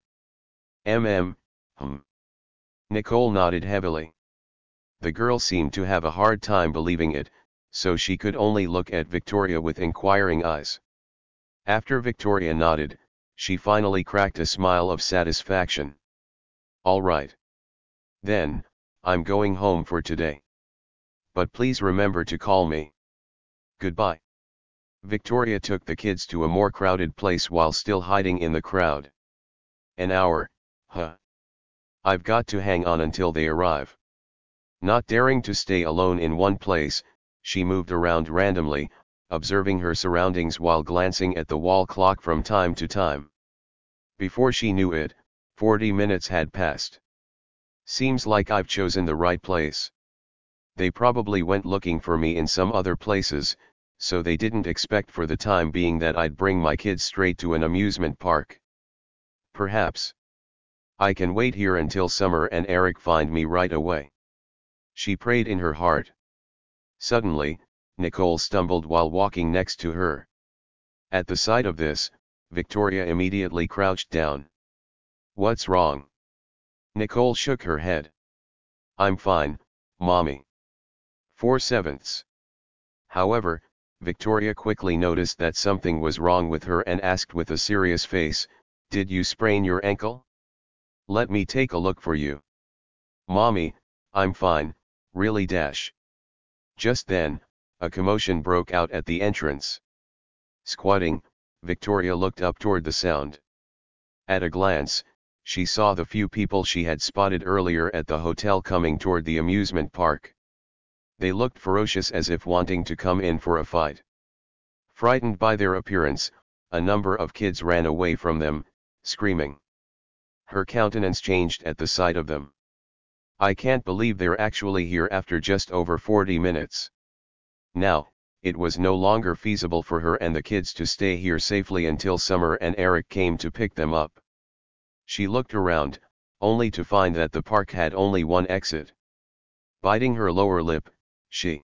Nicole nodded heavily. The girl seemed to have a hard time believing it, so she could only look at Victoria with inquiring eyes. After Victoria nodded, she finally cracked a smile of satisfaction. "All right. Then, I'm going home for today. But please remember to call me. Goodbye." Victoria took the kids to a more crowded place while still hiding in the crowd. "An hour, huh? I've got to hang on until they arrive." Not daring to stay alone in one place, she moved around randomly, observing her surroundings while glancing at the wall clock from time to time. Before she knew it, 40 minutes had passed. "Seems like I've chosen the right place. They probably went looking for me in some other places, so they didn't expect for the time being that I'd bring my kids straight to an amusement park. Perhaps I can wait here until Summer and Eric find me right away." She prayed in her heart. Suddenly, Nicole stumbled while walking next to her. At the sight of this, Victoria immediately crouched down. "What's wrong?" Nicole shook her head. "I'm fine, Mommy." 4/7. However, Victoria quickly noticed that something was wrong with her and asked with a serious face, "Did you sprain your ankle? Let me take a look for you." "Mommy, I'm fine, really dash." Just then, a commotion broke out at the entrance. Squatting, Victoria looked up toward the sound. At a glance, she saw the few people she had spotted earlier at the hotel coming toward the amusement park. They looked ferocious as if wanting to come in for a fight. Frightened by their appearance, a number of kids ran away from them, screaming. Her countenance changed at the sight of them. I can't believe they're actually here after just over 40 minutes. Now, it was no longer feasible for her and the kids to stay here safely until Summer and Eric came to pick them up. She looked around, only to find that the park had only one exit. Biting her lower lip, she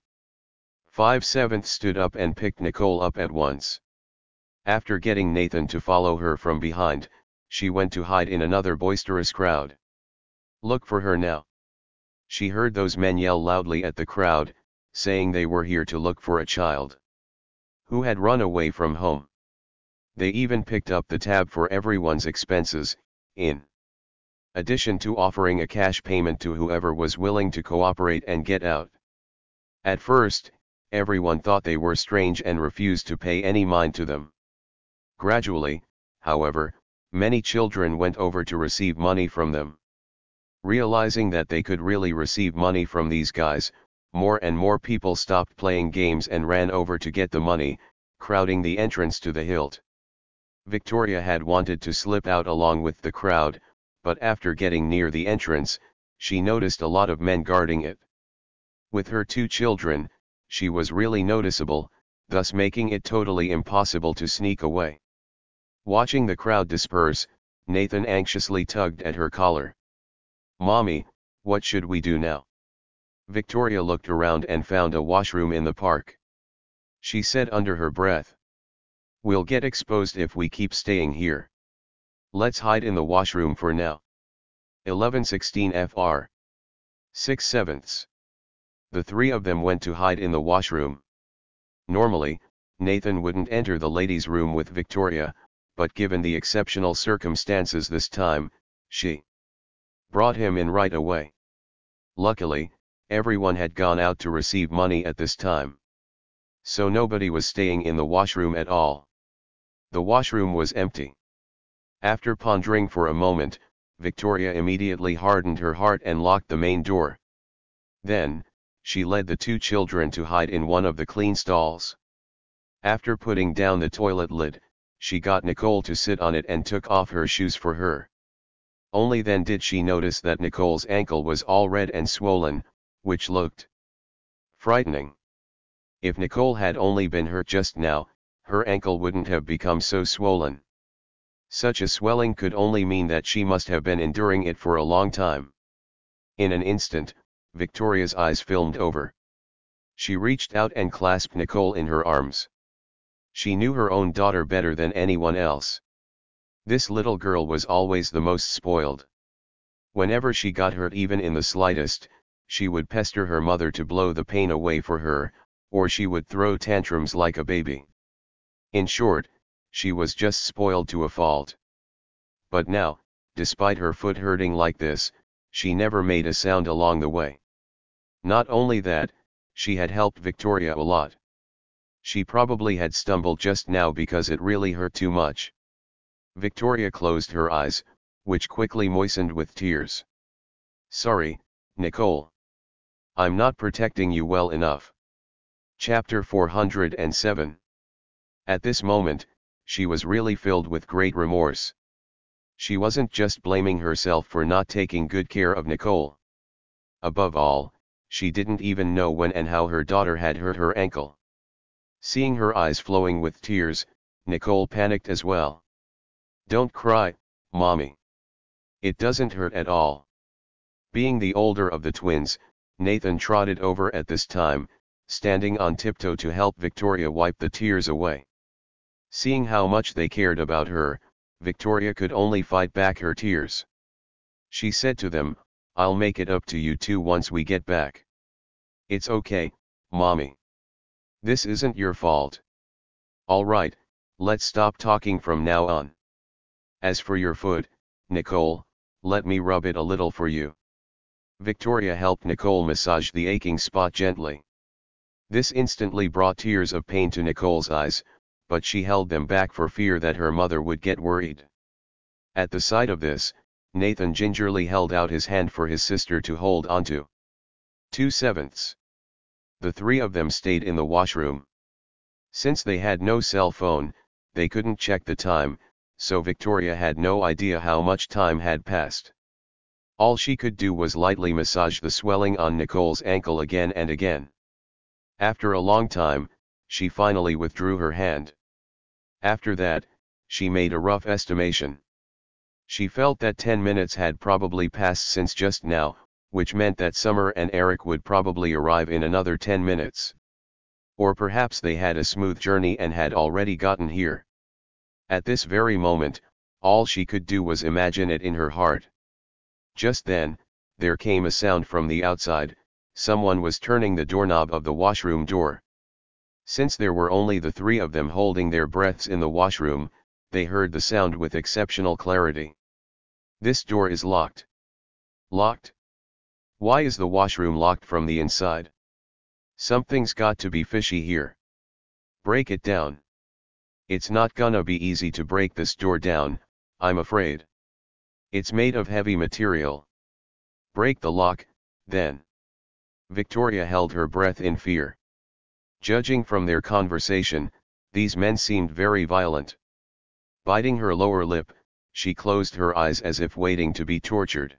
5/7 stood up and picked Nicole up at once. After getting Nathan to follow her from behind, she went to hide in another boisterous crowd. Look for her now. She heard those men yell loudly at the crowd, saying they were here to look for a child who had run away from home. They even picked up the tab for everyone's expenses, in addition to offering a cash payment to whoever was willing to cooperate and get out. At first, everyone thought they were strange and refused to pay any mind to them. Gradually, however, many children went over to receive money from them. Realizing that they could really receive money from these guys, more and more people stopped playing games and ran over to get the money, crowding the entrance to the hilt. Victoria had wanted to slip out along with the crowd, but after getting near the entrance, she noticed a lot of men guarding it. With her 2 children, she was really noticeable, thus making it totally impossible to sneak away. Watching the crowd disperse, Nathan anxiously tugged at her collar. "Mommy, what should we do now?" Victoria looked around and found a washroom in the park. She said under her breath, "We'll get exposed if we keep staying here. Let's hide in the washroom for now." 11:16 fr. 6/7. The 3 of them went to hide in the washroom. Normally, Nathan wouldn't enter the ladies' room with Victoria, but given the exceptional circumstances this time, she brought him in right away. Luckily, everyone had gone out to receive money at this time, so nobody was staying in the washroom at all. The washroom was empty. After pondering for a moment, Victoria immediately hardened her heart and locked the main door. Then, she led the 2 children to hide in one of the clean stalls. After putting down the toilet lid, she got Nicole to sit on it and took off her shoes for her. Only then did she notice that Nicole's ankle was all red and swollen, which looked frightening. If Nicole had only been hurt just now, her ankle wouldn't have become so swollen. Such a swelling could only mean that she must have been enduring it for a long time. In an instant, Victoria's eyes filmed over. She reached out and clasped Nicole in her arms. She knew her own daughter better than anyone else. This little girl was always the most spoiled. Whenever she got hurt even in the slightest, she would pester her mother to blow the pain away for her, or she would throw tantrums like a baby. In short, she was just spoiled to a fault. But now, despite her foot hurting like this, she never made a sound along the way. Not only that, she had helped Victoria a lot. She probably had stumbled just now because it really hurt too much. Victoria closed her eyes, which quickly moistened with tears. "Sorry, Nicole. I'm not protecting you well enough." Chapter 407. At this moment, she was really filled with great remorse. She wasn't just blaming herself for not taking good care of Nicole. Above all, she didn't even know when and how her daughter had hurt her ankle. Seeing her eyes flowing with tears, Nicole panicked as well. "Don't cry, Mommy. It doesn't hurt at all." Being the older of the twins, Nathan trotted over at this time, standing on tiptoe to help Victoria wipe the tears away. Seeing how much they cared about her, Victoria could only fight back her tears. She said to them, "I'll make it up to you 2 once we get back." "It's okay, Mommy. This isn't your fault. All right, let's stop talking from now on. As for your foot, Nicole, let me rub it a little for you." Victoria helped Nicole massage the aching spot gently. This instantly brought tears of pain to Nicole's eyes, but she held them back for fear that her mother would get worried. At the sight of this, Nathan gingerly held out his hand for his sister to hold onto. 2/7. The three of them stayed in the washroom. Since they had no cell phone, they couldn't check the time, so Victoria had no idea how much time had passed. All she could do was lightly massage the swelling on Nicole's ankle again and again. After a long time, she finally withdrew her hand. After that, she made a rough estimation. She felt that 10 minutes had probably passed since just now, which meant that Summer and Eric would probably arrive in another 10 minutes. Or perhaps they had a smooth journey and had already gotten here. At this very moment, all she could do was imagine it in her heart. Just then, there came a sound from the outside. Someone was turning the doorknob of the washroom door. Since there were only the three of them holding their breaths in the washroom, they heard the sound with exceptional clarity. This door is locked. Locked? Why is the washroom locked from the inside? Something's got to be fishy here. Break it down. It's not gonna be easy to break this door down, I'm afraid. It's made of heavy material. Break the lock, then. Victoria held her breath in fear. Judging from their conversation, these men seemed very violent. Biting her lower lip, she closed her eyes as if waiting to be tortured.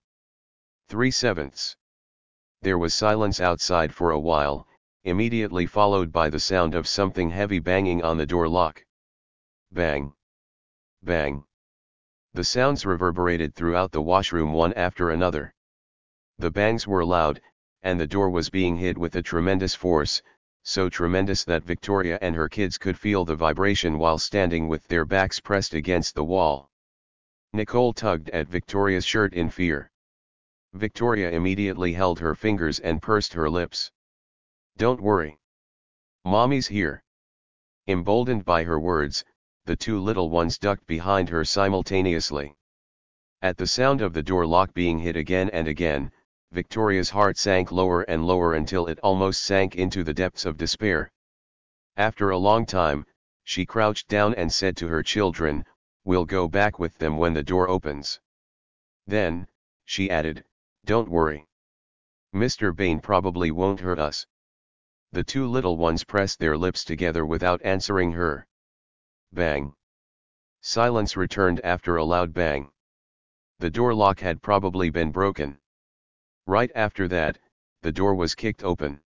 3/7. There was silence outside for a while, immediately followed by the sound of something heavy banging on the door lock. Bang. Bang. The sounds reverberated throughout the washroom one after another. The bangs were loud, and the door was being hit with a tremendous force, so tremendous that Victoria and her kids could feel the vibration while standing with their backs pressed against the wall. Nicole tugged at Victoria's shirt in fear. Victoria immediately held her fingers and pursed her lips. Don't worry. Mommy's here. Emboldened by her words, the two little ones ducked behind her simultaneously. At the sound of the door lock being hit again and again, Victoria's heart sank lower and lower until it almost sank into the depths of despair. After a long time, she crouched down and said to her children, "We'll go back with them when the door opens." Then, she added, "Don't worry. Mr. Bain probably won't hurt us." The two little ones pressed their lips together without answering her. Bang. Silence returned after a loud bang. The door lock had probably been broken. Right after that, the door was kicked open.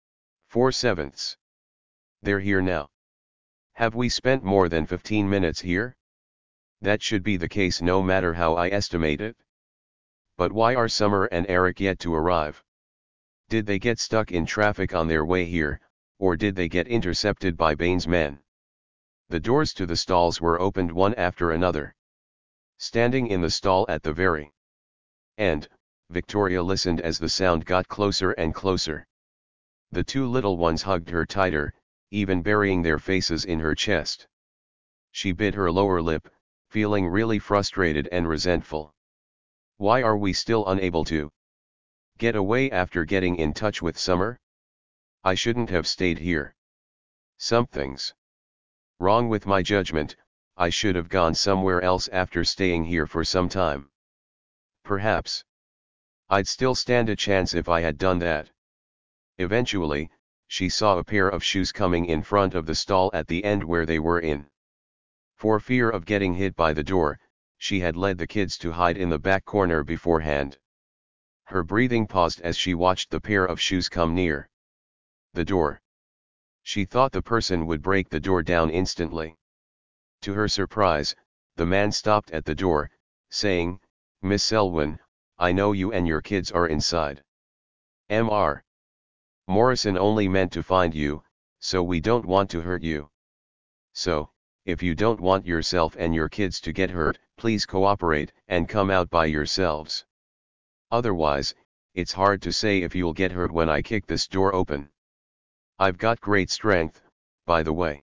4/7. They're here now. Have we spent more than 15 minutes here? That should be the case no matter how I estimate it. But why are Summer and Eric yet to arrive? Did they get stuck in traffic on their way here, or did they get intercepted by Bain's men? The doors to the stalls were opened one after another. Standing in the stall at the very end, Victoria listened as the sound got closer and closer. The two little ones hugged her tighter, even burying their faces in her chest. She bit her lower lip, feeling really frustrated and resentful. Why are we still unable to get away after getting in touch with Summer? I shouldn't have stayed here. Something's wrong with my judgment. I should have gone somewhere else after staying here for some time. Perhaps I'd still stand a chance if I had done that. Eventually, she saw a pair of shoes coming in front of the stall at the end where they were in. For fear of getting hit by the door, she had led the kids to hide in the back corner beforehand. Her breathing paused as she watched the pair of shoes come near the door. She thought the person would break the door down instantly. To her surprise, the man stopped at the door, saying, "Miss Selwyn, I know you and your kids are inside. Mr. Morrison only meant to find you, so we don't want to hurt you. So, if you don't want yourself and your kids to get hurt, please cooperate and come out by yourselves. Otherwise, it's hard to say if you'll get hurt when I kick this door open. I've got great strength, by the way."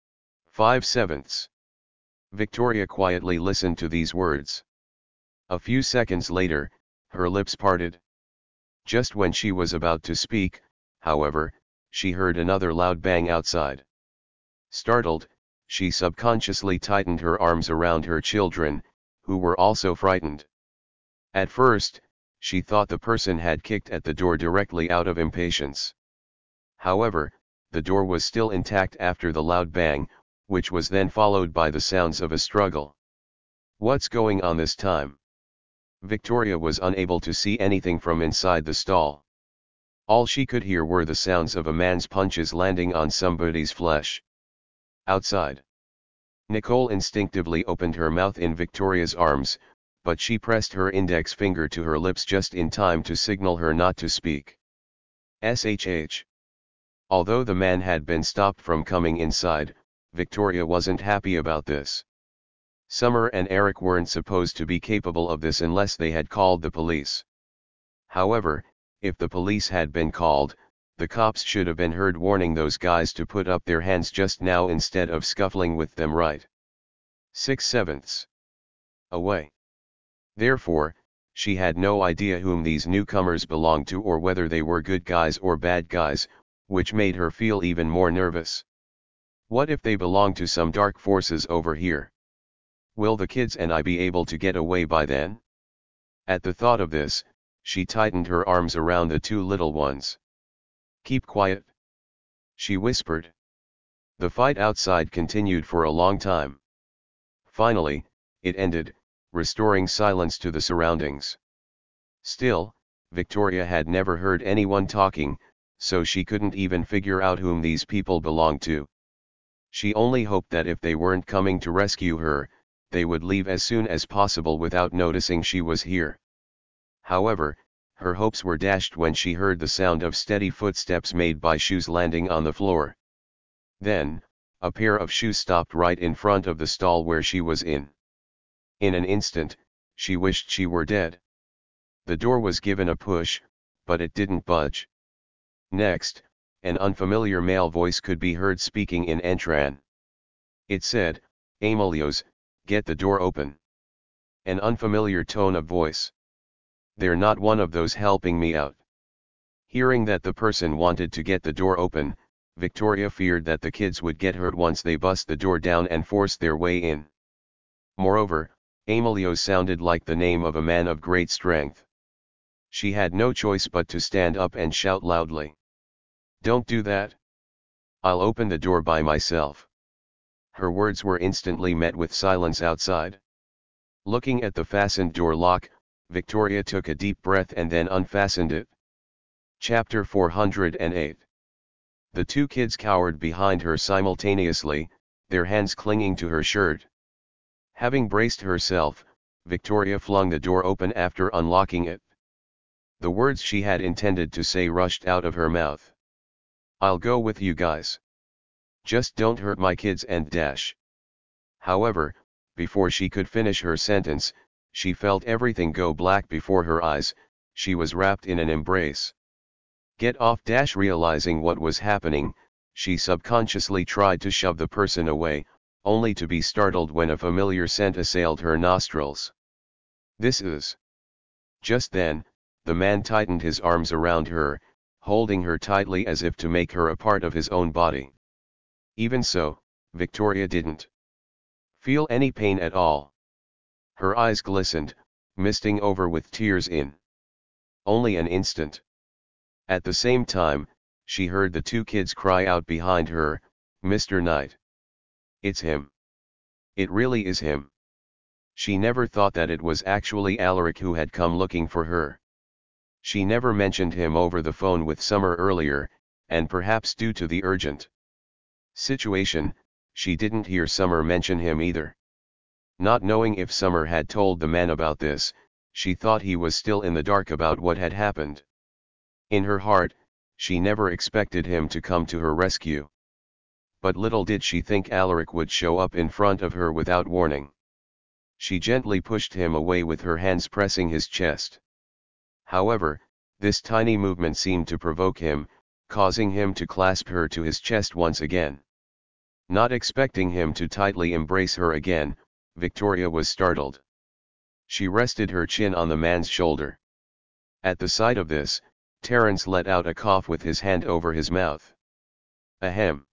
5/7. Victoria quietly listened to these words. A few seconds later, her lips parted. Just when she was about to speak, however, she heard another loud bang outside. Startled, she subconsciously tightened her arms around her children, who were also frightened. At first, she thought the person had kicked at the door directly out of impatience. However, the door was still intact after the loud bang, which was then followed by the sounds of a struggle. What's going on this time? Victoria was unable to see anything from inside the stall. All she could hear were the sounds of a man's punches landing on somebody's flesh. Outside. Nicole instinctively opened her mouth in Victoria's arms, but she pressed her index finger to her lips just in time to signal her not to speak. SHH. Although the man had been stopped from coming inside, Victoria wasn't happy about this. Summer and Eric weren't supposed to be capable of this unless they had called the police. However, if the police had been called, the cops should have been heard warning those guys to put up their hands just now instead of scuffling with them right 6/7 away. Therefore, she had no idea whom these newcomers belonged to or whether they were good guys or bad guys, which made her feel even more nervous. What if they belong to some dark forces over here? Will the kids and I be able to get away by then? At the thought of this, she tightened her arms around the two little ones. Keep quiet, she whispered. The fight outside continued for a long time. Finally, it ended, restoring silence to the surroundings. Still, Victoria had never heard anyone talking, so she couldn't even figure out whom these people belonged to. She only hoped that if they weren't coming to rescue her, they would leave as soon as possible without noticing she was here. However, her hopes were dashed when she heard the sound of steady footsteps made by shoes landing on the floor. Then, a pair of shoes stopped right in front of the stall where she was in. In an instant, she wished she were dead. The door was given a push, but it didn't budge. Next, an unfamiliar male voice could be heard speaking in Entran. It said, "Emilios, get the door open." An unfamiliar tone of voice. "They're not one of those helping me out." Hearing that the person wanted to get the door open, Victoria feared that the kids would get hurt once they bust the door down and force their way in. Moreover, Emilios sounded like the name of a man of great strength. She had no choice but to stand up and shout loudly. "Don't do that. I'll open the door by myself." Her words were instantly met with silence outside. Looking at the fastened door lock, Victoria took a deep breath and then unfastened it. Chapter 408. The two kids cowered behind her simultaneously, their hands clinging to her shirt. Having braced herself, Victoria flung the door open after unlocking it. The words she had intended to say rushed out of her mouth. "I'll go with you guys. Just don't hurt my kids and dash." However, before she could finish her sentence, she felt everything go black before her eyes. She was wrapped in an embrace. Get off! Realizing what was happening, she subconsciously tried to shove the person away, only to be startled when a familiar scent assailed her nostrils. "This is..." Just then, the man tightened his arms around her, holding her tightly as if to make her a part of his own body. Even so, Victoria didn't feel any pain at all. Her eyes glistened, misting over with tears in only an instant. At the same time, she heard the two kids cry out behind her, "Mr. Knight! It's him! It really is him!" She never thought that it was actually Alaric who had come looking for her. She never mentioned him over the phone with Summer earlier, and perhaps due to the urgent situation, she didn't hear Summer mention him either. Not knowing if Summer had told the man about this, she thought he was still in the dark about what had happened. In her heart, she never expected him to come to her rescue. But little did she think Alaric would show up in front of her without warning. She gently pushed him away with her hands pressing his chest. However, this tiny movement seemed to provoke him, causing him to clasp her to his chest once again. Not expecting him to tightly embrace her again, Victoria was startled. She rested her chin on the man's shoulder. At the sight of this, Terence let out a cough with his hand over his mouth. "Ahem.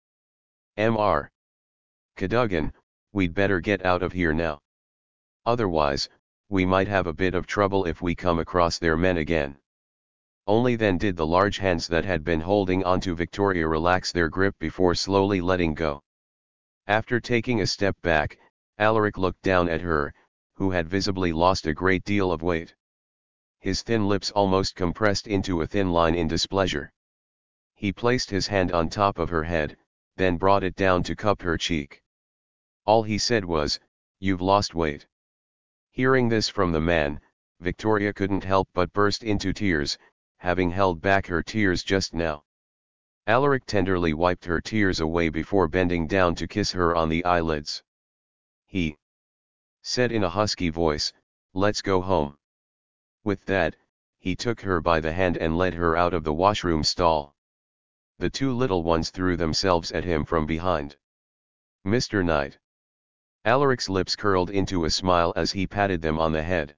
Mr. Cadogan, we'd better get out of here now. Otherwise, we might have a bit of trouble if we come across their men again. Only then did the large hands that had been holding onto Victoria relax their grip before slowly letting go. After taking a step back, Alaric looked down at her, who had visibly lost a great deal of weight. His thin lips almost compressed into a thin line in displeasure. He placed his hand on top of her head, then brought it down to cup her cheek. All he said was, "You've lost weight." Hearing this from the man, Victoria couldn't help but burst into tears, having held back her tears just now. Alaric tenderly wiped her tears away before bending down to kiss her on the eyelids. He said in a husky voice, "Let's go home." With that, he took her by the hand and led her out of the washroom stall. The two little ones threw themselves at him from behind. "Mr. Knight." Alaric's lips curled into a smile as he patted them on the head.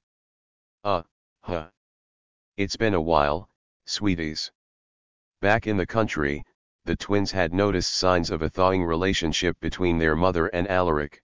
Huh. It's been a while, sweeties." Back in the country, the twins had noticed signs of a thawing relationship between their mother and Alaric.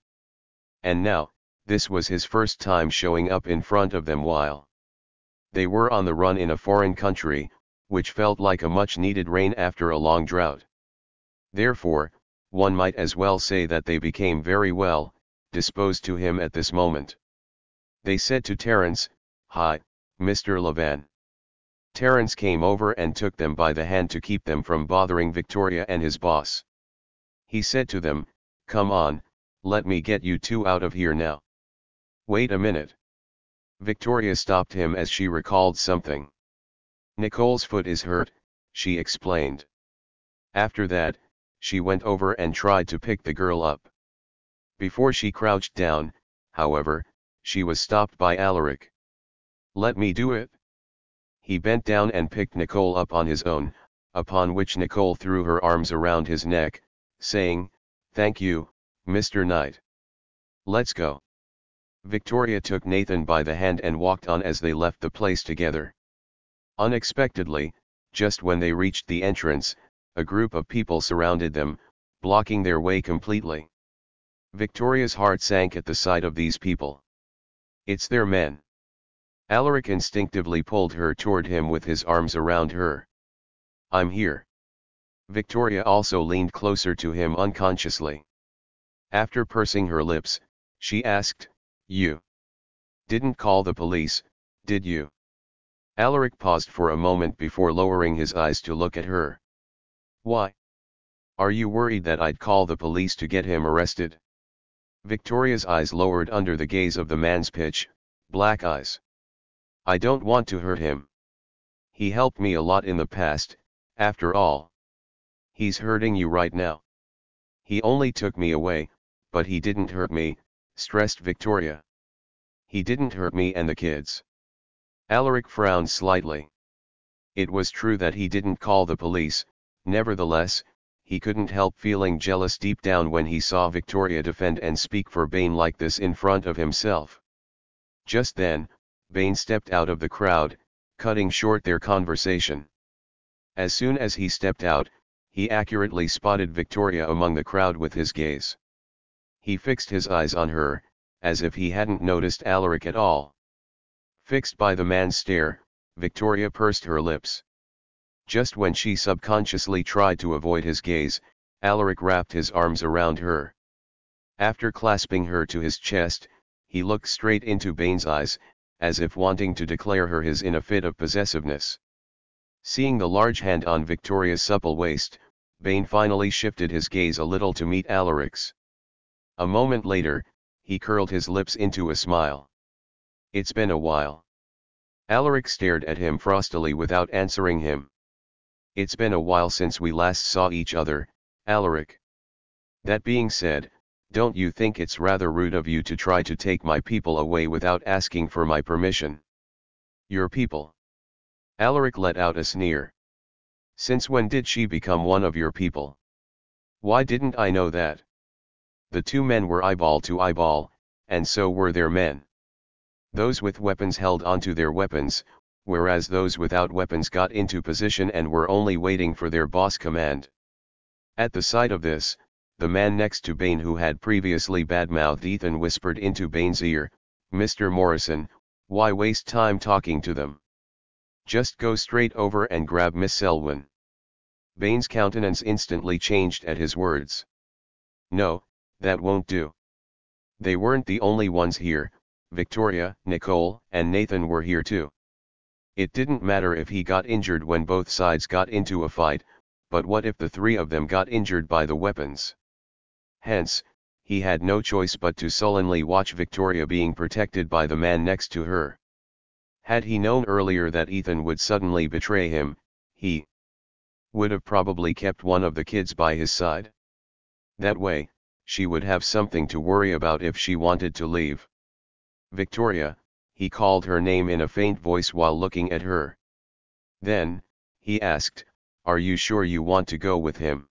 And now, this was his first time showing up in front of them while they were on the run in a foreign country, which felt like a much-needed rain after a long drought. Therefore, one might as well say that they became very well disposed to him at this moment. They said to Terence, "Hi, Mr. Levan." Terence came over and took them by the hand to keep them from bothering Victoria and his boss. He said to them, "Come on, let me get you two out of here now." "Wait a minute." Victoria stopped him as she recalled something. "Nicole's foot is hurt," she explained. After that, she went over and tried to pick the girl up. Before she crouched down, however, she was stopped by Alaric. "Let me do it." He bent down and picked Nicole up on his own, upon which Nicole threw her arms around his neck, saying, "Thank you, Mr. Knight. Let's go." Victoria took Nathan by the hand and walked on as they left the place together. Unexpectedly, just when they reached the entrance, a group of people surrounded them, blocking their way completely. Victoria's heart sank at the sight of these people. "It's their men." Alaric instinctively pulled her toward him with his arms around her. "I'm here." Victoria also leaned closer to him unconsciously. After pursing her lips, she asked, "You didn't call the police, did you?" Alaric paused for a moment before lowering his eyes to look at her. "Why? Are you worried that I'd call the police to get him arrested?" Victoria's eyes lowered under the gaze of the man's pitch black eyes. "I don't want to hurt him. He helped me a lot in the past, after all." "He's hurting you right now." "He only took me away, but he didn't hurt me," stressed Victoria. "He didn't hurt me and the kids." Alaric frowned slightly. It was true that he didn't call the police, nevertheless, he couldn't help feeling jealous deep down when he saw Victoria defend and speak for Bane like this in front of himself. Just then, Bane stepped out of the crowd, cutting short their conversation. As soon as he stepped out, he accurately spotted Victoria among the crowd with his gaze. He fixed his eyes on her, as if he hadn't noticed Alaric at all. Fixed by the man's stare, Victoria pursed her lips. Just when she subconsciously tried to avoid his gaze, Alaric wrapped his arms around her. After clasping her to his chest, he looked straight into Bane's eyes, as if wanting to declare her his in a fit of possessiveness. Seeing the large hand on Victoria's supple waist, Bane finally shifted his gaze a little to meet Alaric's. A moment later, he curled his lips into a smile. "It's been a while." Alaric stared at him frostily without answering him. "It's been a while since we last saw each other, Alaric. That being said, don't you think it's rather rude of you to try to take my people away without asking for my permission?" "Your people?" Alaric let out a sneer. "Since when did she become one of your people? Why didn't I know that?" The two men were eyeball to eyeball, and so were their men. Those with weapons held onto their weapons, whereas those without weapons got into position and were only waiting for their boss' command. At the sight of this, the man next to Bane who had previously badmouthed Ethan whispered into Bane's ear, "Mr. Morrison, Why waste time talking to them? Just go straight over and grab Miss Selwyn. Bane's countenance instantly changed at his words. No, that won't do. They weren't the only ones here, Victoria, Nicole, and Nathan were here too. It didn't matter if he got injured when both sides got into a fight, but what if the three of them got injured by the weapons? Hence, he had no choice but to sullenly watch Victoria being protected by the man next to her. Had he known earlier that Ethan would suddenly betray him, he would have probably kept one of the kids by his side. That way, she would have something to worry about if she wanted to leave. Victoria, he called her name in a faint voice while looking at her. Then, he asked, "Are you sure you want to go with him?"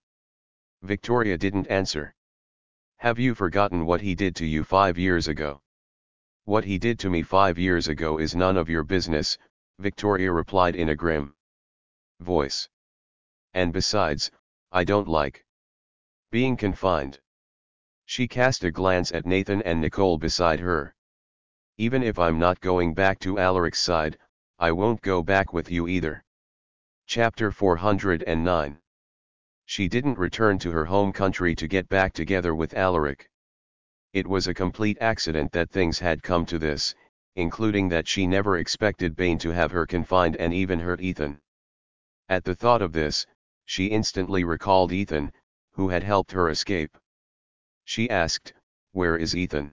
Victoria didn't answer. "Have you forgotten what he did to you 5 years ago?" "What he did to me 5 years ago is none of your business," Victoria replied in a grim voice. "And besides, I don't like being confined." She cast a glance at Nathan and Nicole beside her. "Even if I'm not going back to Alaric's side, I won't go back with you either." Chapter 409. She didn't return to her home country to get back together with Alaric. It was a complete accident that things had come to this, including that she never expected Bane to have her confined and even hurt Ethan. At the thought of this, she instantly recalled Ethan, who had helped her escape. She asked, "Where is Ethan?"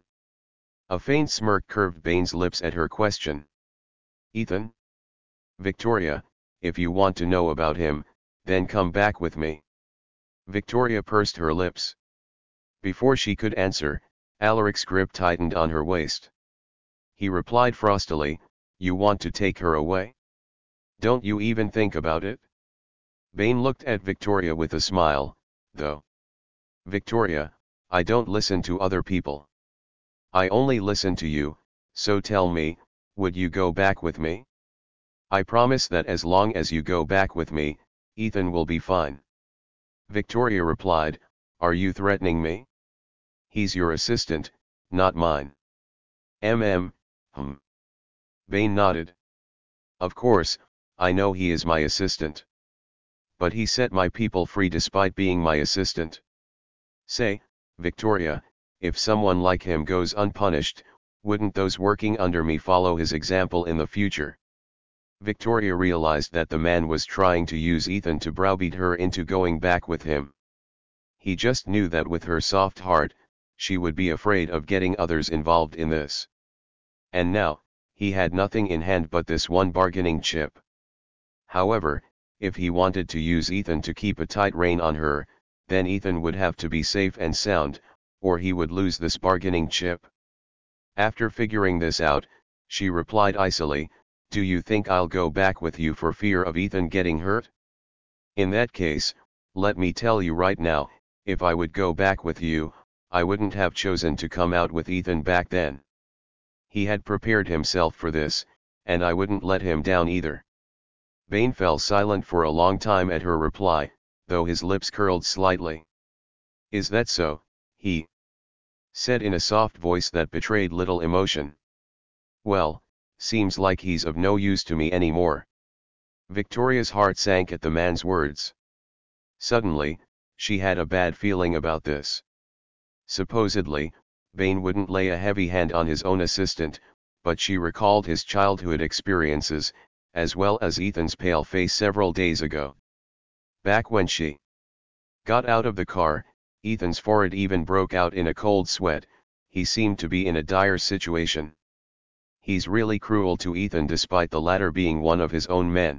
A faint smirk curved Bane's lips at her question. "Ethan? Victoria, if you want to know about him, then come back with me." Victoria pursed her lips. Before she could answer, Alaric's grip tightened on her waist. He replied frostily, "You want to take her away? Don't you even think about it?" Bane looked at Victoria with a smile, though. "Victoria, I don't listen to other people. I only listen to you, so tell me, would you go back with me?" "I promise that as long as you go back with me, Ethan will be fine." Victoria replied, "Are you threatening me? He's your assistant, not mine." Hmm. Bane nodded. "Of course, I know he is my assistant. But he set my people free despite being my assistant. Say, Victoria, if someone like him goes unpunished, wouldn't those working under me follow his example in the future?" Victoria realized that the man was trying to use Ethan to browbeat her into going back with him. He just knew that with her soft heart, she would be afraid of getting others involved in this. And now, he had nothing in hand but this one bargaining chip. However, if he wanted to use Ethan to keep a tight rein on her, then Ethan would have to be safe and sound, or he would lose this bargaining chip. After figuring this out, she replied icily, "Do you think I'll go back with you for fear of Ethan getting hurt? In that case, let me tell you right now, if I would go back with you, I wouldn't have chosen to come out with Ethan back then. He had prepared himself for this, and I wouldn't let him down either." Bane fell silent for a long time at her reply, though his lips curled slightly. "Is that so?" he said in a soft voice that betrayed little emotion. "Well, seems like he's of no use to me anymore." Victoria's heart sank at the man's words. Suddenly, she had a bad feeling about this. Supposedly, Bane wouldn't lay a heavy hand on his own assistant, but she recalled his childhood experiences, as well as Ethan's pale face several days ago. Back when she got out of the car, Ethan's forehead even broke out in a cold sweat. He seemed to be in a dire situation. He's really cruel to Ethan despite the latter being one of his own men.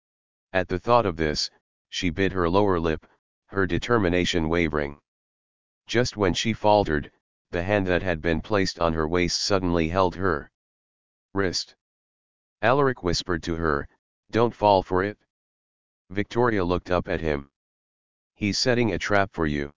At the thought of this, she bit her lower lip, her determination wavering. Just when she faltered, the hand that had been placed on her waist suddenly held her wrist. Alaric whispered to her, "Don't fall for it." Victoria looked up at him. "He's setting a trap for you.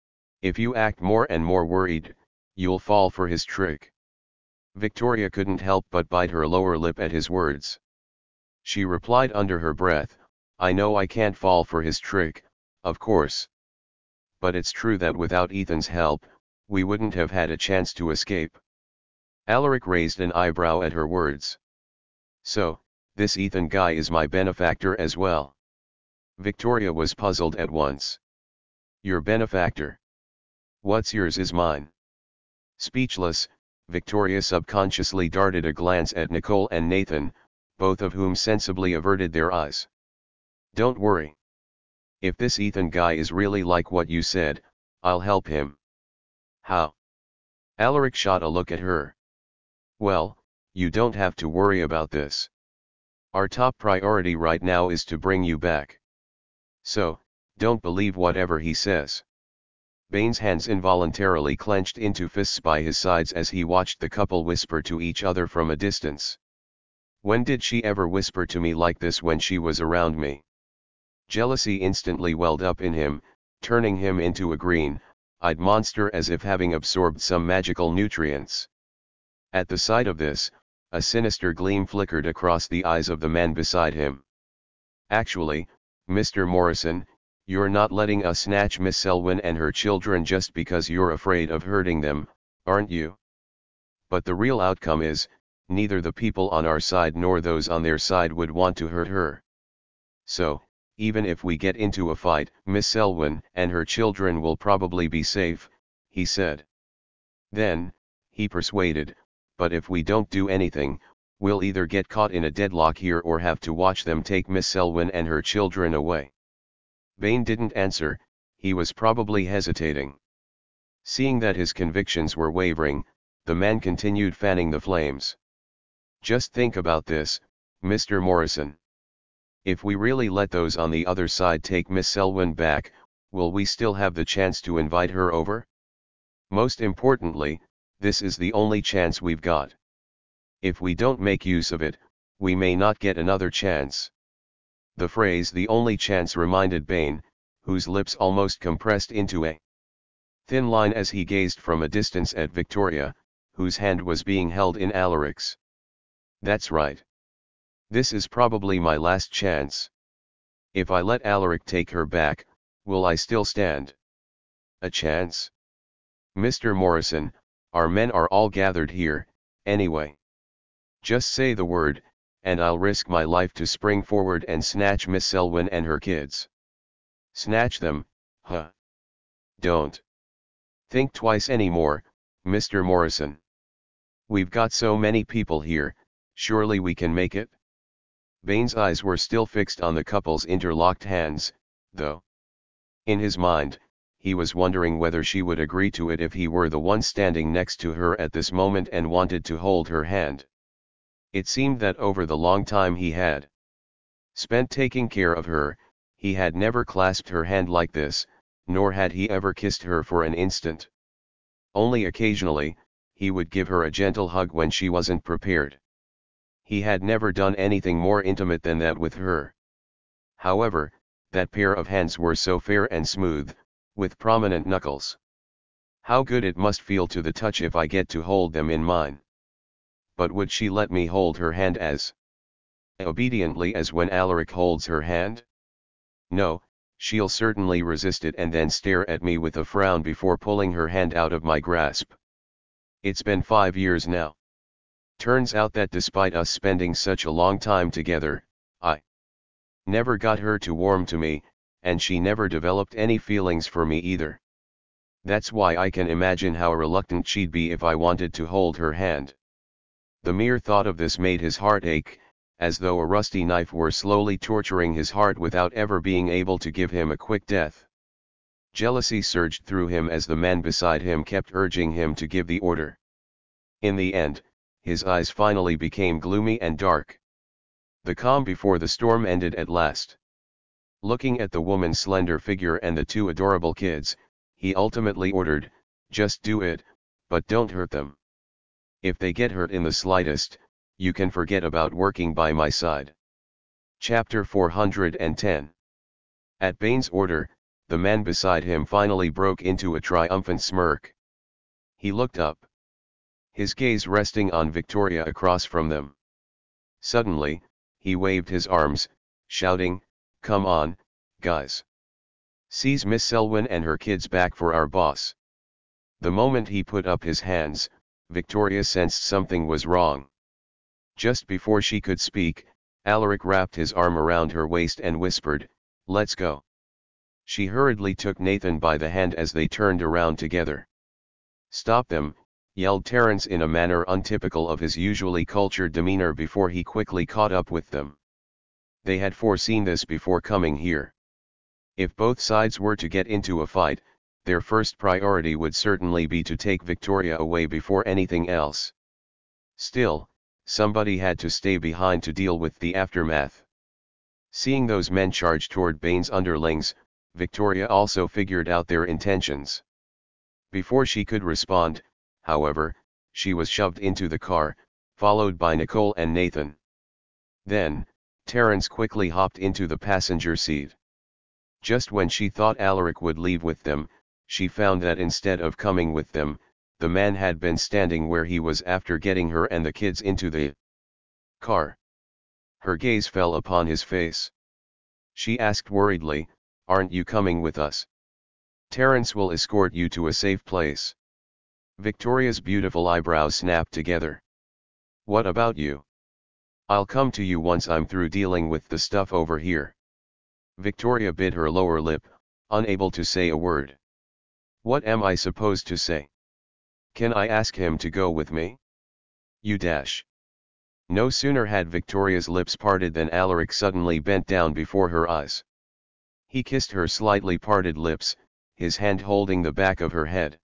If you act more and more worried, you'll fall for his trick." Victoria couldn't help but bite her lower lip at his words. She replied under her breath, "I know I can't fall for his trick, of course. But it's true that without Ethan's help, we wouldn't have had a chance to escape." Alaric raised an eyebrow at her words. So, this Ethan guy is my benefactor as well. Victoria was puzzled at once. Your benefactor? What's yours is mine. Speechless, Victoria subconsciously darted a glance at Nicole and Nathan, both of whom sensibly averted their eyes. Don't worry. If this Ethan guy is really like what you said, I'll help him. How? Alaric shot a look at her. Well, you don't have to worry about this. Our top priority right now is to bring you back. So, don't believe whatever he says. Bane's hands involuntarily clenched into fists by his sides as he watched the couple whisper to each other from a distance. When did she ever whisper to me like this when she was around me? Jealousy instantly welled up in him, turning him into a green-eyed monster as if having absorbed some magical nutrients. At the sight of this, a sinister gleam flickered across the eyes of the man beside him. Actually, Mr. Morrison, you're not letting us snatch Miss Selwyn and her children just because you're afraid of hurting them, aren't you? But the real outcome is, neither the people on our side nor those on their side would want to hurt her. So, even if we get into a fight, Miss Selwyn and her children will probably be safe, he said. Then, he persuaded, but if we don't do anything, we'll either get caught in a deadlock here or have to watch them take Miss Selwyn and her children away. Bane didn't answer, he was probably hesitating. Seeing that his convictions were wavering, the man continued fanning the flames. Just think about this, Mr. Morrison. If we really let those on the other side take Miss Selwyn back, will we still have the chance to invite her over? Most importantly, this is the only chance we've got. If we don't make use of it, we may not get another chance. The phrase "the only chance" reminded Bane, whose lips almost compressed into a thin line as he gazed from a distance at Victoria, whose hand was being held in Alaric's. That's right. This is probably my last chance. If I let Alaric take her back, will I still stand a chance? Mr. Morrison, our men are all gathered here, anyway. Just say the word, and I'll risk my life to spring forward and snatch Miss Selwyn and her kids. Snatch them, huh? Don't think twice anymore, Mr. Morrison. We've got so many people here, surely we can make it? Bane's eyes were still fixed on the couple's interlocked hands, though. In his mind, he was wondering whether she would agree to it if he were the one standing next to her at this moment and wanted to hold her hand. It seemed that over the long time he had spent taking care of her, he had never clasped her hand like this, nor had he ever kissed her for an instant. Only occasionally, he would give her a gentle hug when she wasn't prepared. He had never done anything more intimate than that with her. However, that pair of hands were so fair and smooth, with prominent knuckles. How good it must feel to the touch if I get to hold them in mine. But would she let me hold her hand as obediently as when Alaric holds her hand? No, she'll certainly resist it and then stare at me with a frown before pulling her hand out of my grasp. It's been 5 years now. Turns out that despite us spending such a long time together, I never got her to warm to me, and she never developed any feelings for me either. That's why I can imagine how reluctant she'd be if I wanted to hold her hand. The mere thought of this made his heart ache, as though a rusty knife were slowly torturing his heart without ever being able to give him a quick death. Jealousy surged through him as the man beside him kept urging him to give the order. In the end, his eyes finally became gloomy and dark. The calm before the storm ended at last. Looking at the woman's slender figure and the 2 adorable kids, he ultimately ordered, "Just do it, but don't hurt them. If they get hurt in the slightest, you can forget about working by my side." Chapter 410. At Bane's order, the man beside him finally broke into a triumphant smirk. He looked up, his gaze resting on Victoria across from them. Suddenly, he waved his arms, shouting, "Come on, guys. Seize Miss Selwyn and her kids back for our boss." The moment he put up his hands, Victoria sensed something was wrong. Just before she could speak, Alaric wrapped his arm around her waist and whispered, "Let's go." She hurriedly took Nathan by the hand as they turned around together. "Stop them," yelled Terence in a manner untypical of his usually cultured demeanor before he quickly caught up with them. They had foreseen this before coming here. If both sides were to get into a fight, their first priority would certainly be to take Victoria away before anything else. Still, somebody had to stay behind to deal with the aftermath. Seeing those men charge toward Bane's underlings, Victoria also figured out their intentions. Before she could respond, however, she was shoved into the car, followed by Nicole and Nathan. Then, Terence quickly hopped into the passenger seat. Just when she thought Alaric would leave with them, she found that instead of coming with them, the man had been standing where he was after getting her and the kids into the car. Her gaze fell upon his face. She asked worriedly, "Aren't you coming with us? Terence will escort you to a safe place." Victoria's beautiful eyebrows snapped together. "What about you? I'll come to you once I'm through dealing with the stuff over here." Victoria bit her lower lip, unable to say a word. "What am I supposed to say? Can I ask him to go with me? You dash." No sooner had Victoria's lips parted than Alaric suddenly bent down before her eyes. He kissed her slightly parted lips, his hand holding the back of her head.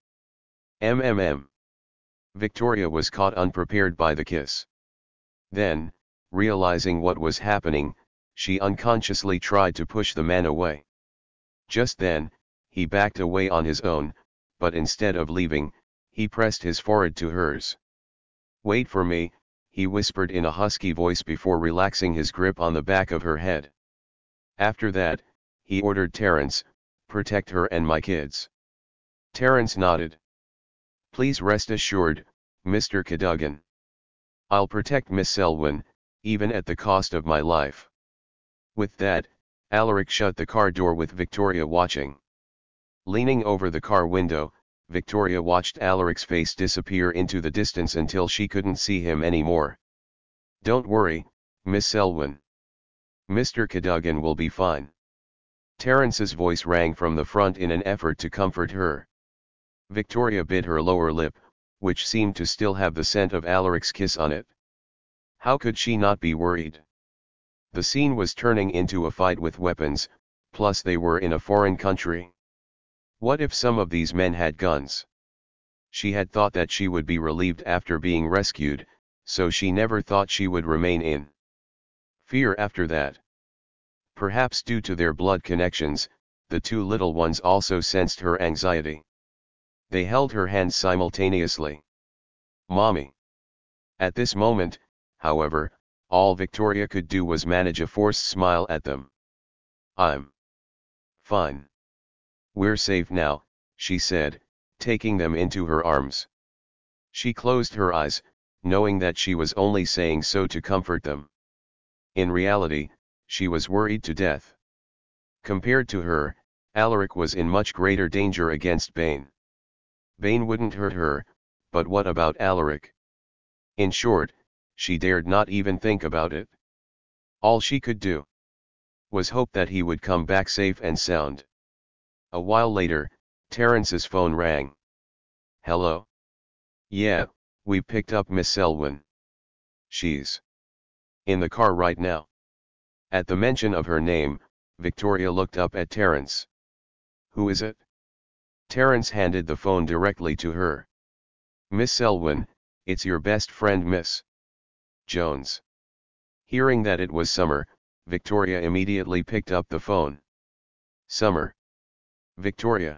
"MMM." Victoria was caught unprepared by the kiss. Then, realizing what was happening, she unconsciously tried to push the man away. Just then, he backed away on his own, but instead of leaving, he pressed his forehead to hers. "Wait for me," he whispered in a husky voice before relaxing his grip on the back of her head. After that, he ordered Terence, "Protect her and my kids." Terence nodded. "Please rest assured, Mr. Cadogan. I'll protect Miss Selwyn, even at the cost of my life." With that, Alaric shut the car door with Victoria watching. Leaning over the car window, Victoria watched Alaric's face disappear into the distance until she couldn't see him anymore. "Don't worry, Miss Selwyn. Mr. Cadogan will be fine." Terence's voice rang from the front in an effort to comfort her. Victoria bit her lower lip, which seemed to still have the scent of Alaric's kiss on it. How could she not be worried? The scene was turning into a fight with weapons, plus they were in a foreign country. What if some of these men had guns? She had thought that she would be relieved after being rescued, so she never thought she would remain in fear after that. Perhaps due to their blood connections, the two little ones also sensed her anxiety. They held her hands simultaneously. "Mommy." At this moment, however, all Victoria could do was manage a forced smile at them. "I'm fine. We're safe now," she said, taking them into her arms. She closed her eyes, knowing that she was only saying so to comfort them. In reality, she was worried to death. Compared to her, Alaric was in much greater danger against Bane. Bane wouldn't hurt her, but what about Alaric? In short, she dared not even think about it. All she could do was hope that he would come back safe and sound. A while later, Terence's phone rang. "Hello? Yeah, we picked up Miss Selwyn. She's in the car right now." At the mention of her name, Victoria looked up at Terence. "Who is it?" Terence handed the phone directly to her. "Miss Selwyn, it's your best friend Miss Jones." Hearing that it was Summer, Victoria immediately picked up the phone. "Summer." "Victoria."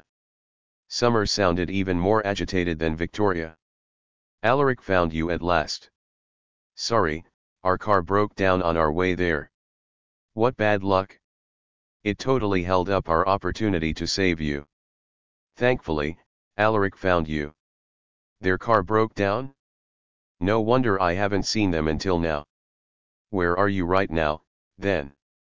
Summer sounded even more agitated than Victoria. "Alaric found you at last." "Sorry, our car broke down on our way there." "What bad luck. It totally held up our opportunity to save you." "Thankfully, Alaric found you." "Their car broke down? No wonder I haven't seen them until now." "Where are you right now, then?"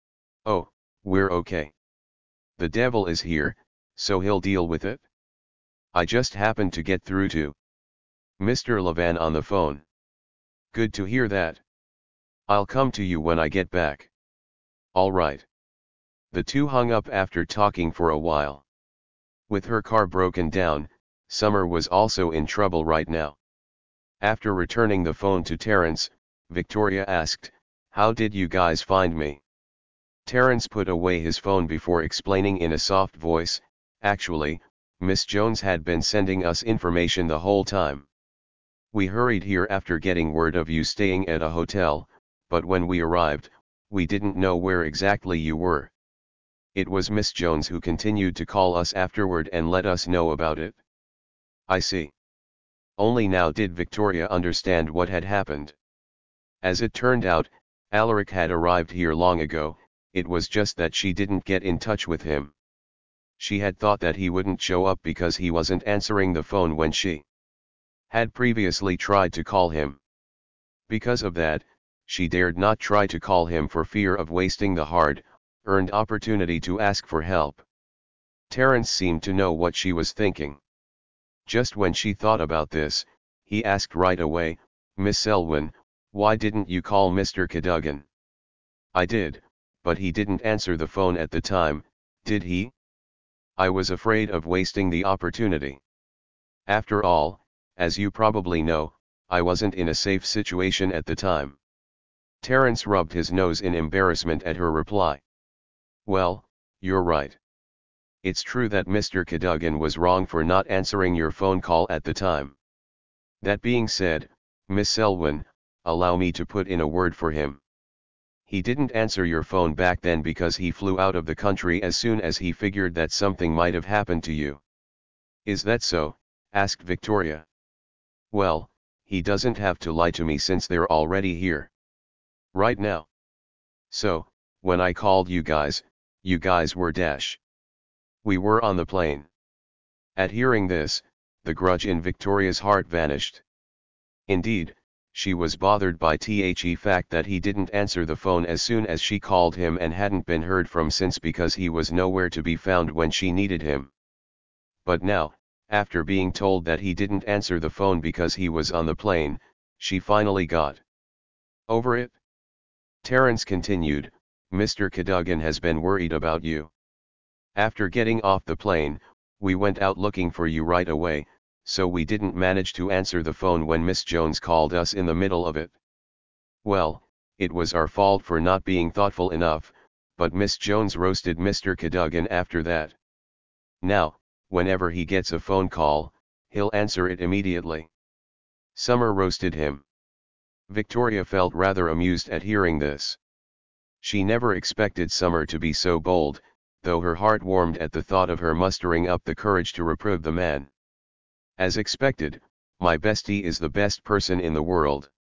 "Oh, we're okay. The devil is here, so he'll deal with it. I just happened to get through to Mr. Levan on the phone. Good to hear that. I'll come to you when I get back. All right. The two hung up after talking for a while. With her car broken down, Summer was also in trouble right now. After returning the phone to Terence, Victoria asked, "How did you guys find me?" Terence put away his phone before explaining in a soft voice, "Actually, Miss Jones had been sending us information the whole time. We hurried here after getting word of you staying at a hotel, but when we arrived, we didn't know where exactly you were. It was Miss Jones who continued to call us afterward and let us know about it." I see. Only now did Victoria understand what had happened. As it turned out, Alaric had arrived here long ago, it was just that she didn't get in touch with him. She had thought that he wouldn't show up because he wasn't answering the phone when she had previously tried to call him. Because of that, she dared not try to call him for fear of wasting the hard-earned opportunity to ask for help. Terence seemed to know what she was thinking. Just when she thought about this, he asked right away, "Miss Selwyn, why didn't you call Mr. Cadogan?" "I did, but he didn't answer the phone at the time, did he? I was afraid of wasting the opportunity. After all, as you probably know, I wasn't in a safe situation at the time." Terence rubbed his nose in embarrassment at her reply. "Well, you're right. It's true that Mr. Cadogan was wrong for not answering your phone call at the time. That being said, Miss Selwyn, allow me to put in a word for him. He didn't answer your phone back then because he flew out of the country as soon as he figured that something might have happened to you." "Is that so?" asked Victoria. "Well, he doesn't have to lie to me since they're already here. Right now. So, when I called you guys were dash. We were on the plane." At hearing this, the grudge in Victoria's heart vanished. Indeed, she was bothered by the fact that he didn't answer the phone as soon as she called him and hadn't been heard from since because he was nowhere to be found when she needed him. But now, after being told that he didn't answer the phone because he was on the plane, she finally got over it. Terence continued, "Mr. Cadogan has been worried about you. After getting off the plane, we went out looking for you right away, so we didn't manage to answer the phone when Miss Jones called us in the middle of it. Well, it was our fault for not being thoughtful enough, but Miss Jones roasted Mr. Cadogan after that. Now, whenever he gets a phone call, he'll answer it immediately. Summer roasted him." Victoria felt rather amused at hearing this. She never expected Summer to be so bold, though her heart warmed at the thought of her mustering up the courage to reprove the man. "As expected, my bestie is the best person in the world.